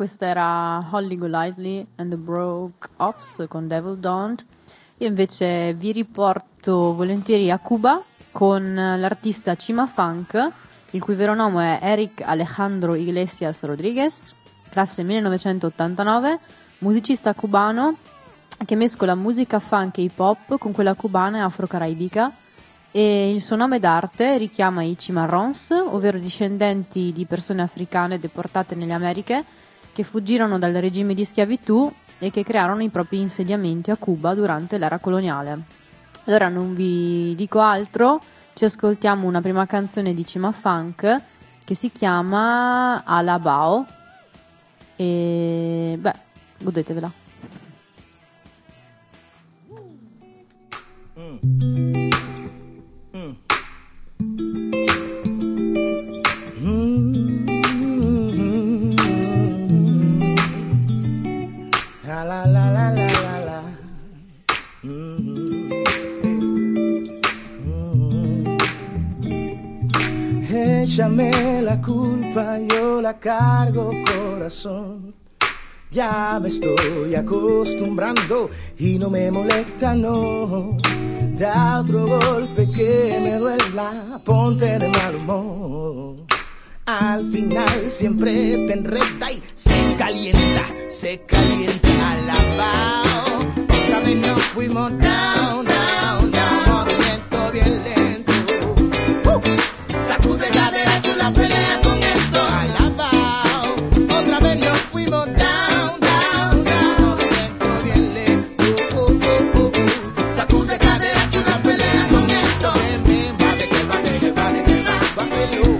questa era Holly Golightly and the Broke Offs con Devil Don't. Io invece vi riporto volentieri a Cuba con l'artista Chima Funk, il cui vero nome è Eric Alejandro Iglesias Rodriguez, classe 1989, musicista cubano che mescola musica funk e hip hop con quella cubana e afro-caraibica, e il suo nome d'arte richiama i Cimarrons, ovvero discendenti di persone africane deportate nelle Americhe che fuggirono dal regime di schiavitù e che crearono i propri insediamenti a Cuba durante l'era coloniale. Allora non vi dico altro, ci ascoltiamo una prima canzone di Chima Funk che si chiama Alabao e godetevela. La la la la la la. Échame la culpa, yo la cargo, corazón. Ya me estoy acostumbrando y no me molesta, no. Da otro golpe que me duela, ponte de mal humor. Al final siempre te enreda y se calienta alabao. Otra vez nos fuimos down, down, down, movimiento bien lento. Sacude cadera, chula, pelea con esto, alabao. Otra vez nos fuimos down, down, down, movimiento bien lento. Sacude cadera, chula, pelea con esto. Ven, ven, bate, que bate, que bate, que bate, bátelo.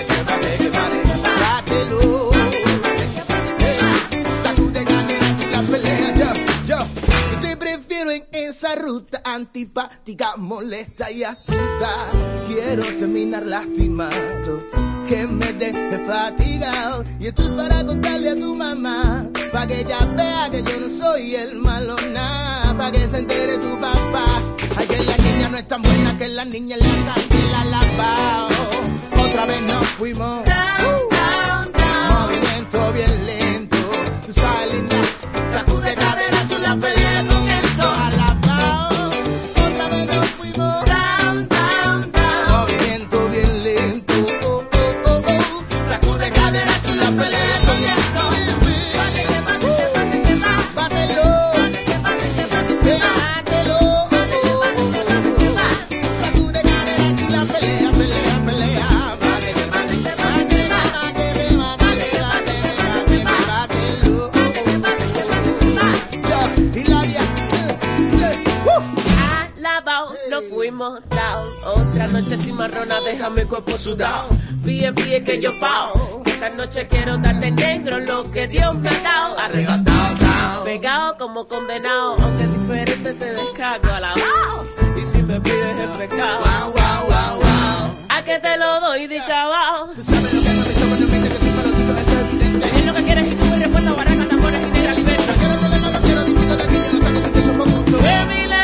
Esa ruta antipática, molesta y astuta. Quiero terminar lastimado, que me deje fatigado. Y estoy para contarle a tu mamá, pa' que ella vea que yo no soy el malo, nada. Pa' que se entere tu papá, ay, que la niña no es tan buena, que la niña le la lavao. Otra vez nos fuimos movimiento bien lento. Tú sabes, linda, sacude cadera, chula, pelea con esto, alabao. Otra vez nos fuimos down, down, down, movimiento bien lento. Sacude cadera, chula, pelea con esto. Bátelo, bátelo. Sacude cadera, chula, pelea, pelea, pelea. Nos fuimos down, otra noche cimarrona, deja mi cuerpo sudado. Pie, pie que yo pao. Esta noche quiero darte negro lo que Dios me ha dado. Arrebatado, down, pegado como condenado, aunque diferente te descargo alabao. Y si me pides el pecado, wow, wow, wow, wow, a que te lo doy de chavao. Tú sabes lo que no me hizo, bueno, que tú para los eso es evidente. Es lo que quieres y tú me respondes, baraca, tambores y negra libertad. No quiero problema, no quiero discutir de aquí, que no saco si te sopo con flow.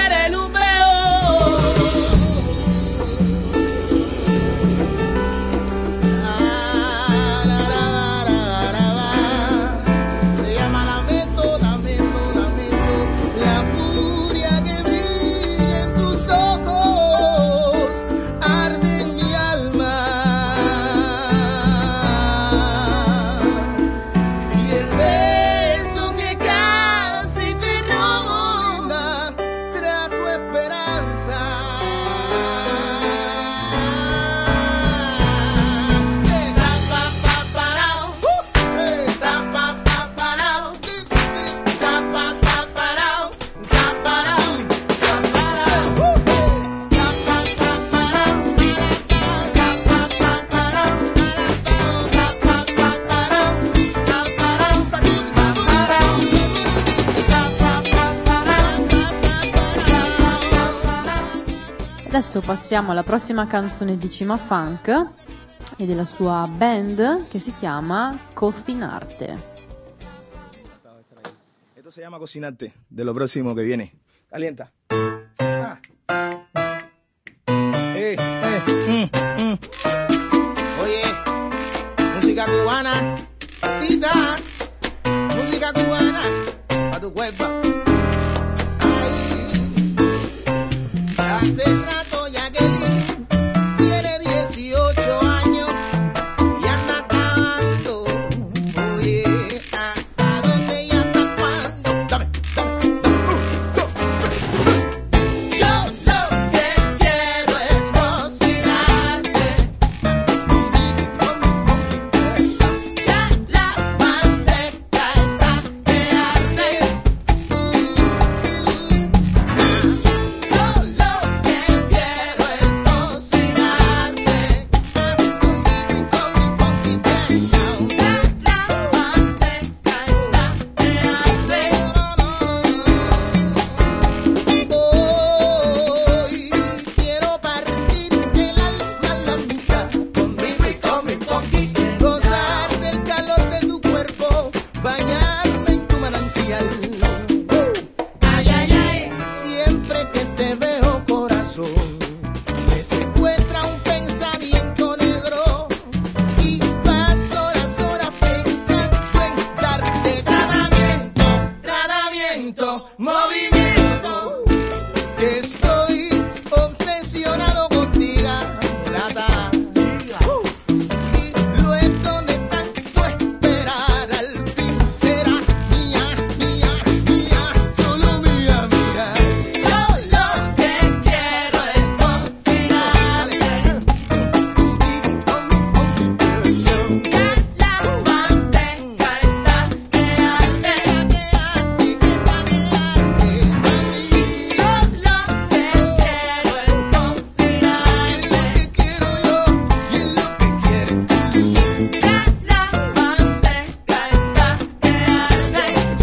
Adesso passiamo alla prossima canzone di Chima Funk e della sua band che si chiama Cocinarte. Esto se llama Cocinarte, de lo próximo que viene. Calienta. Oye, música cubana, tita. tiene 18 años y anda acabando. Oye, ¿hasta dónde y hasta cuándo? Dame. Yo lo que quiero es cocinarte. Ya la manteca está que arde. Yo lo que quiero es cocinarte. Conmigo y con mi funky down. La manteca está que arde. Hoy quiero partirte el alma a la mitad. Conmigo y con mi funky down. Gozar del calor de tu cuerpo, bañarme en tu manantial. Ay, ay, ay, siempre que te veo, corazón, me secuestra un pensamiento negro y paso las horas pensando en darte tratamiento, movimiento, que estoy obsesionado contigo, plata. Y luego de tanto esperar, al fin serás mía, solo mía. Yo lo que quiero es cocinarte. Conmigo y con mi funky girl. Ya la manteca está que arde. Que está que arde, mami. Yo lo que quiero es cocinarte. Es lo que quiero yo y es lo que quieres tú. Ya la manteca está que arde.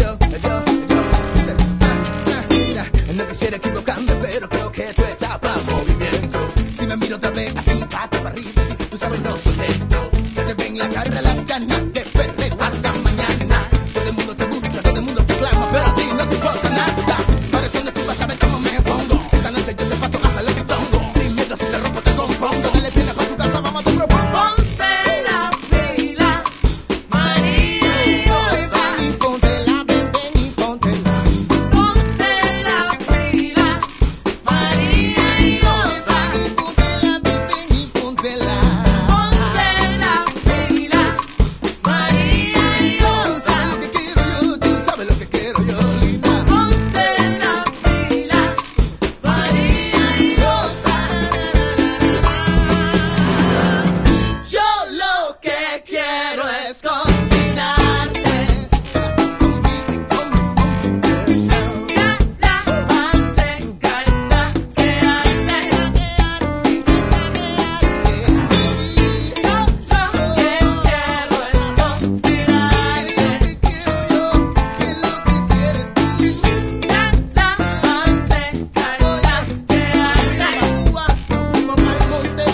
No quisiera equivocarme, pero creo que tú estás para movimiento. Si me miro otra vez así, pata para arriba, tú sabes, no soy lento. Se te ven la cara, las ganas de perreo hasta mañana. Todo el mundo te busca, todo el mundo te clama, pero a ti no te importa nada. Para cuando tú vas a ver cómo me pongo. Esta noche yo te paso hasta el bitongo. Sin miedo, si te rompo, te compongo. Dale pena para tu casa, mamá, te propongo. Ponte la pila, María y Rosa. Ven y póntela, ven y póntela. Ponte la pila, María y Rosa. Ven y póntela, ven y póntela. Ponte la pila, María y Rosa. Tú sabes lo que quiero yo, linda. Ponte la pila, María y Rosa. Yo lo que quiero es cocinarte. Conmigo y con mi funky girl. Ya la manteca está que arde. Yo lo que quiero es cocinarte. Es lo que quiero yo y es lo que quieres tú. Ya la manteca está que arde. Cuba, fuimos pa'l monte.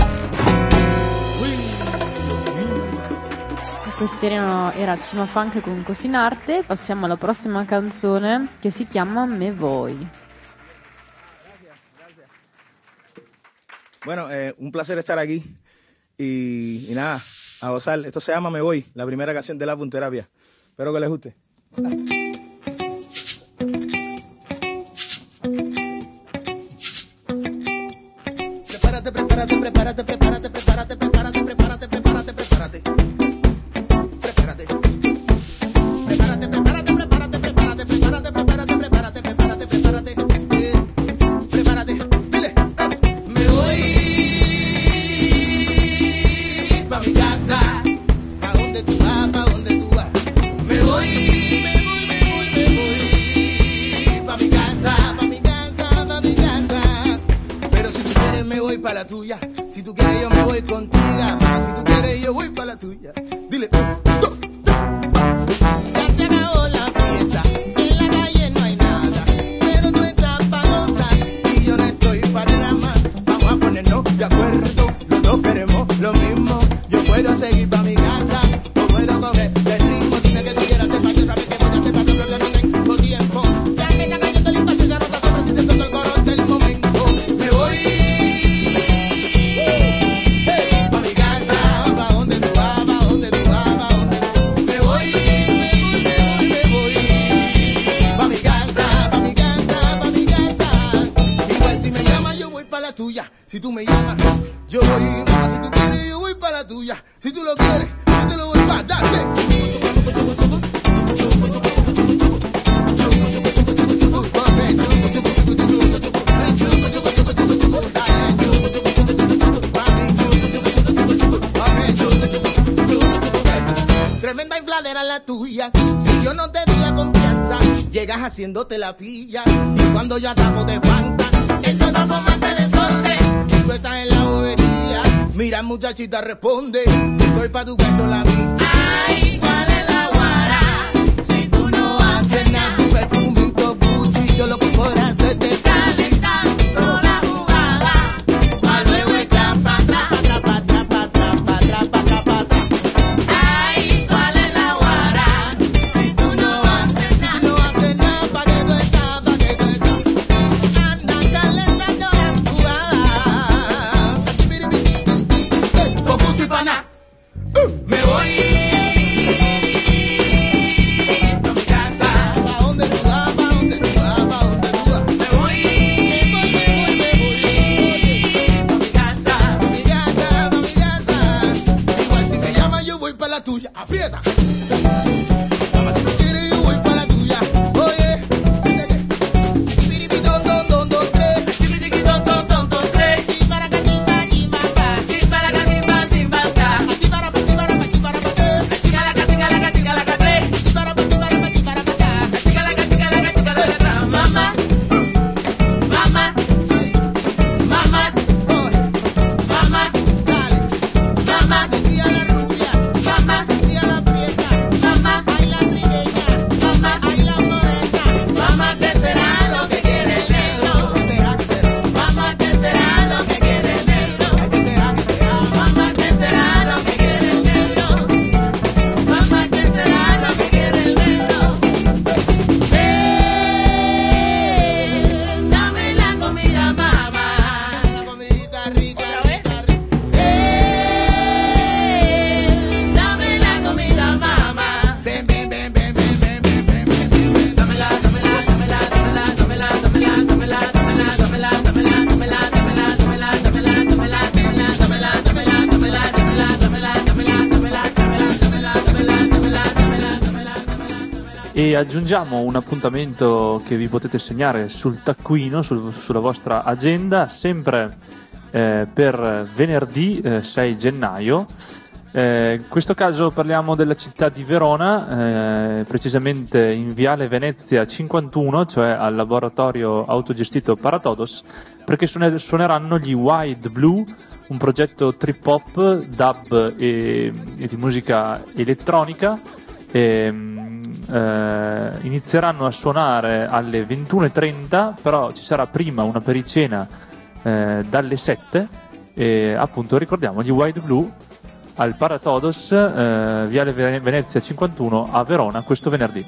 Questo era Cima Funk con Cocinarte. Passiamo alla prossima canzone che si chiama Me Voy. Bueno, un placer estar aquí y nada, a gozar. Esto se llama Me Voy, la primera canción de La Punterapia. Espero que les guste. Prepárate, prepárate, prepárate, prepárate, prepárate, prepárate, prepárate, prepárate, prepárate. Prepárate. Prepárate, prepárate, prepárate, prepárate, prepárate, prepárate, prepárate, prepárate, prepárate. Prepárate. Dile. Me voy pa' mi casa. ¿Pa' dónde tú vas? ¿Pa' dónde tú vas? Me voy pa' mi casa, pa' mi casa, pa' mi casa. Pero si tú quieres me voy pa' la tuya. Si tú quieres yo me voy contigo. Si tú quieres yo voy pa' la tuya. Dile. Ya se acabó la fiesta, en la calle no hay nada, pero tú estás pa' gozar y yo no estoy pa' drama. Vamos a ponernos de acuerdo, los dos queremos lo mismo. Yo puedo seguir pa' mi casa, no puedo coger el ritmo. Dime que tú quieras hacer pa' que sabes que voy a hacer pa' que no tengo tiempo. Dame la calle, te limpas esa rota sobre si te toca el coro del momento. Me voy pa' mi casa, pa' donde tú vas, pa' donde tú vas, pa' donde tú vas. Me voy pa' mi casa, pa' mi casa, pa' mi casa. Igual si me llamas yo voy pa' la tuya. Si tú me me llama, yo voy, mamá, si tú quieres, yo voy para la tuya. Si tú lo quieres, yo te lo voy para darte. Tremenda infladera la tuya. Si yo no te di la confianza, llegas haciéndote la pilla. Y cuando yo ataco te espanta. Esto es para formarte desorden. Tú estás en la bobería. Mira, muchachita, responde. Estoy pa' tu beso, la mía. Ay, ¿cuál es la guara? Si tú no haces nada, tu perfumito Gucci, yo lo que por hacerte calentando la jugada. Pa' luego echar pa' atrás, pa' atrás, pa' atrás, pa' atrás, pa' atrás, pa' atrás, pa' atrás. Ay, ¿cuál es la guara? Si tú no haces nada, pa' que tú estás, pa' que tú estás. Anda calentando la jugada. Con gusto y pa' nada. Me voy. E aggiungiamo un appuntamento che vi potete segnare sul taccuino, sulla vostra agenda, sempre per venerdì 6 gennaio. In questo caso parliamo della città di Verona, precisamente in Viale Venezia 51, cioè al laboratorio autogestito Paratodos, perché suoneranno gli Wide Blue, un progetto trip hop, dub e di musica elettronica. Inizieranno a suonare alle 21:30, però ci sarà prima una pericena dalle 7 e appunto ricordiamo gli Wide Blue al Paratodos, Viale Venezia 51 a Verona questo venerdì.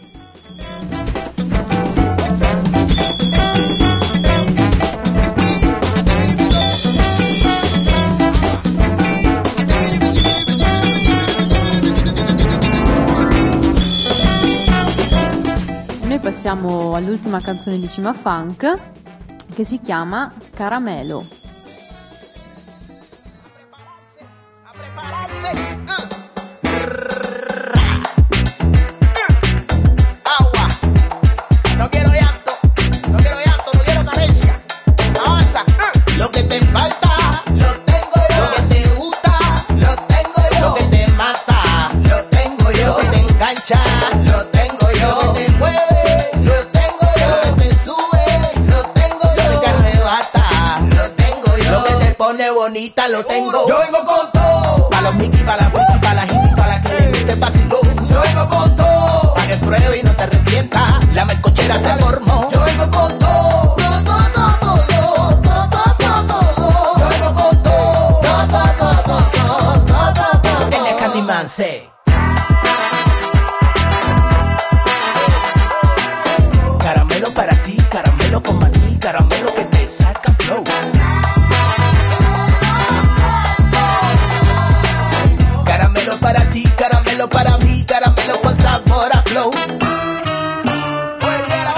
Passiamo all'ultima canzone di Cima Funk, che si chiama Caramelo. Agua. No quiero llanto, no quiero llanto, no quiero carencia. Avanza. Lo que te falta, lo tengo yo. Lo que te gusta, lo tengo yo. Lo que te mata, lo tengo yo. Lo que te engancha, lo tengo yo. Lo que te mueve, lo tengo yo. Lo que te sube, lo tengo yo. Lo que te arrebata, lo tengo yo. Lo que te pone bonita, lo tengo. Yo vengo con todo. Pa' los Mickey, pa' la Friki, pa' la hippie, pa' la que le guste vacilón. Yo vengo con todo. Pa' que pruebe y no te arrepientas. La melcochera se formó. Yo vengo con todo. Yo vengo con todo. En el Candyman se. Caramelo para ti, caramelo con maní, caramelo que te saca flow. Caramelo para ti, caramelo para mí, caramelo con sabor a flow.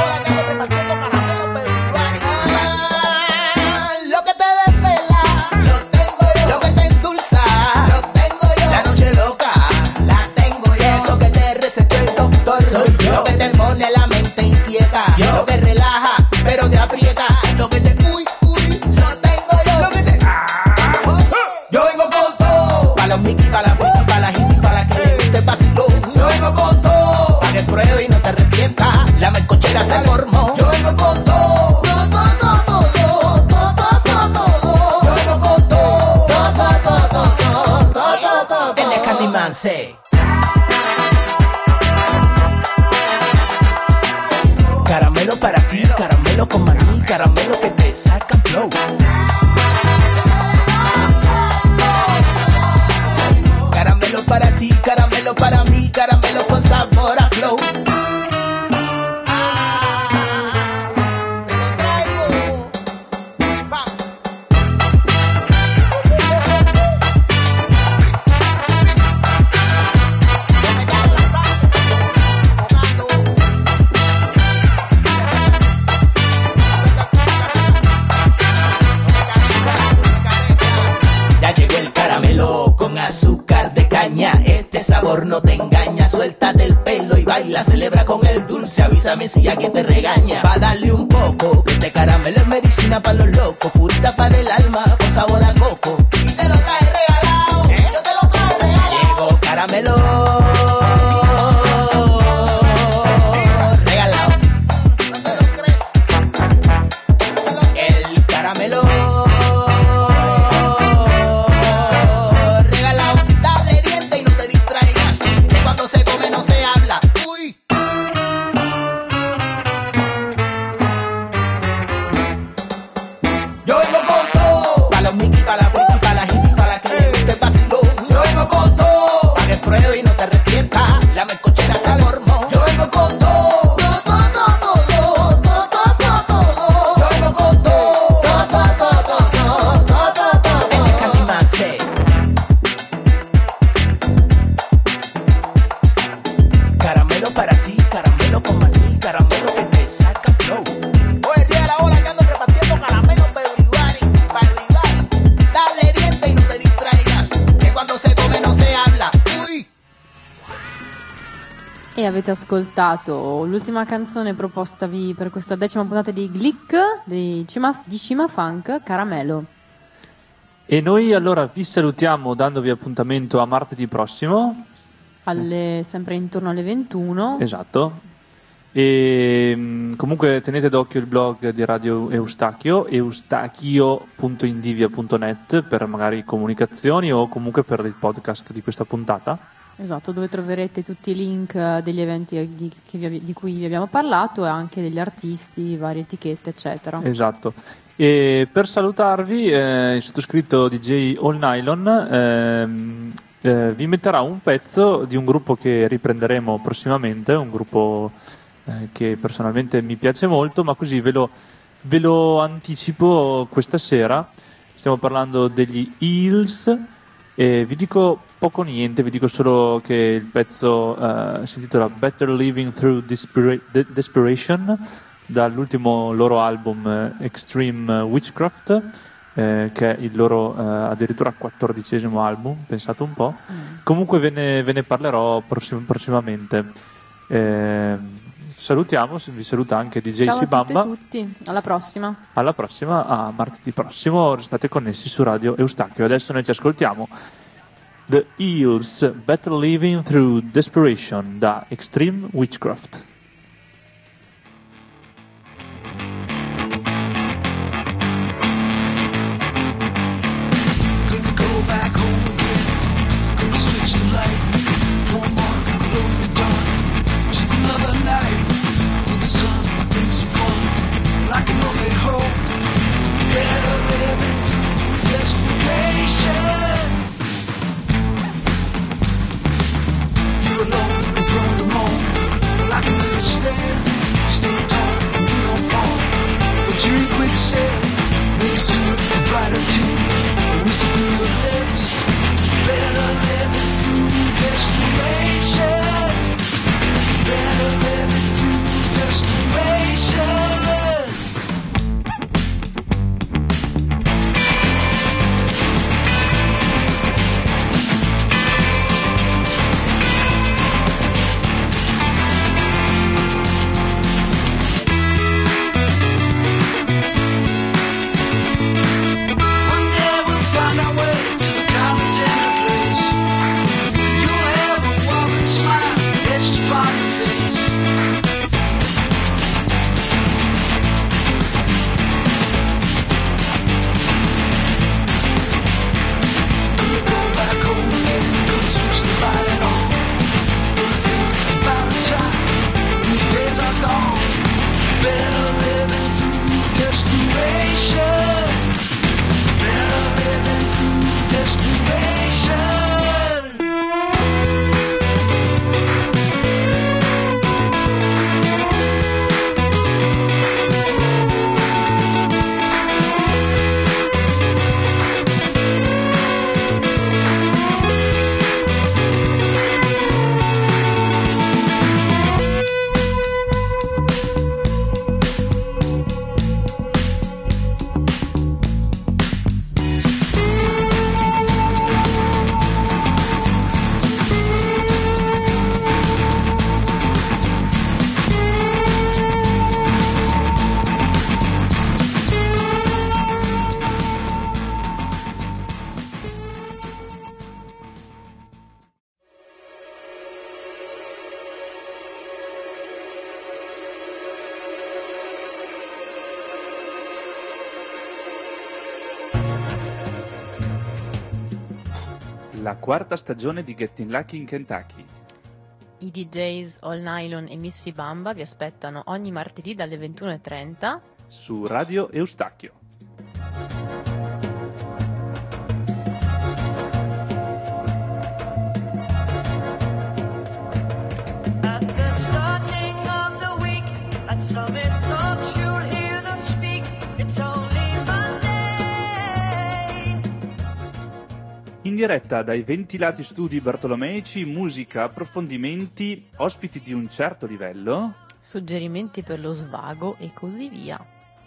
Lo que te desvela, lo say. Caramelo para ti, caramelo con maní, caramelo que te saca flow. Caramelo para ti, caramelo para mí, caramelo con sabor a flow. Con azúcar de caña, este sabor no te engaña. Suéltate el pelo y baila, celebra con el dulce. Avísame si alguien te regaña. Va a darle un poco, que este caramelo es medicina para los locos. Purita para el alma, con sabor a coco. Y te lo trae regalado, yo te lo trae regalado. Llegó caramelo regalado. ¿No te lo crees? El caramelo avete ascoltato l'ultima canzone propostavi per questa 10ª puntata di Glick di Cima Funk, Caramelo. E noi allora vi salutiamo dandovi appuntamento a martedì prossimo sempre intorno alle 21. Esatto. E comunque tenete d'occhio il blog di Radio Eustachio, eustachio.indivia.net, per magari comunicazioni o comunque per il podcast di questa puntata. Esatto, dove troverete tutti i link degli eventi di cui vi abbiamo parlato e anche degli artisti, varie etichette, eccetera. Esatto. E per salutarvi, il sottoscritto DJ All Nylon vi metterà un pezzo di un gruppo che riprenderemo prossimamente, un gruppo che personalmente mi piace molto, ma così ve lo anticipo questa sera. Stiamo parlando degli Eels. E vi dico poco niente, vi dico solo che il pezzo si intitola Better Living Through Desperation, dall'ultimo loro album Extreme Witchcraft, che è il loro addirittura 14° album, pensate un po'. Comunque ve ne parlerò prossimamente. Salutiamo, vi saluta anche DJ Ciao Sibamba. Ciao a tutti, alla prossima. Alla prossima, a martedì prossimo, restate connessi su Radio Eustachio. Adesso noi ci ascoltiamo The Eels, Better Living Through Desperation, da Extreme Witchcraft. Like la quarta stagione di Getting Lucky in Kentucky. I DJs All Nylon e Missy Bamba vi aspettano ogni martedì dalle 21:30 su Radio Eustachio. In diretta dai ventilati studi Bartolomeici, musica, approfondimenti, ospiti di un certo livello, suggerimenti per lo svago e così via.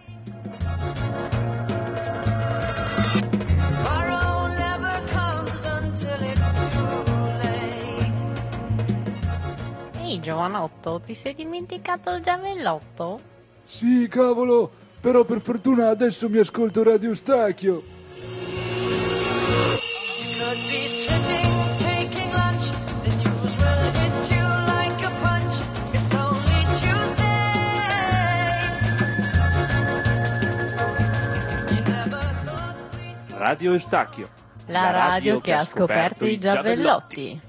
Ehi giovanotto, ti sei dimenticato il giavellotto? Sì, cavolo, però per fortuna adesso mi ascolto Radio Eustachio. Radio Eustachio, la radio che ha scoperto i giavellotti.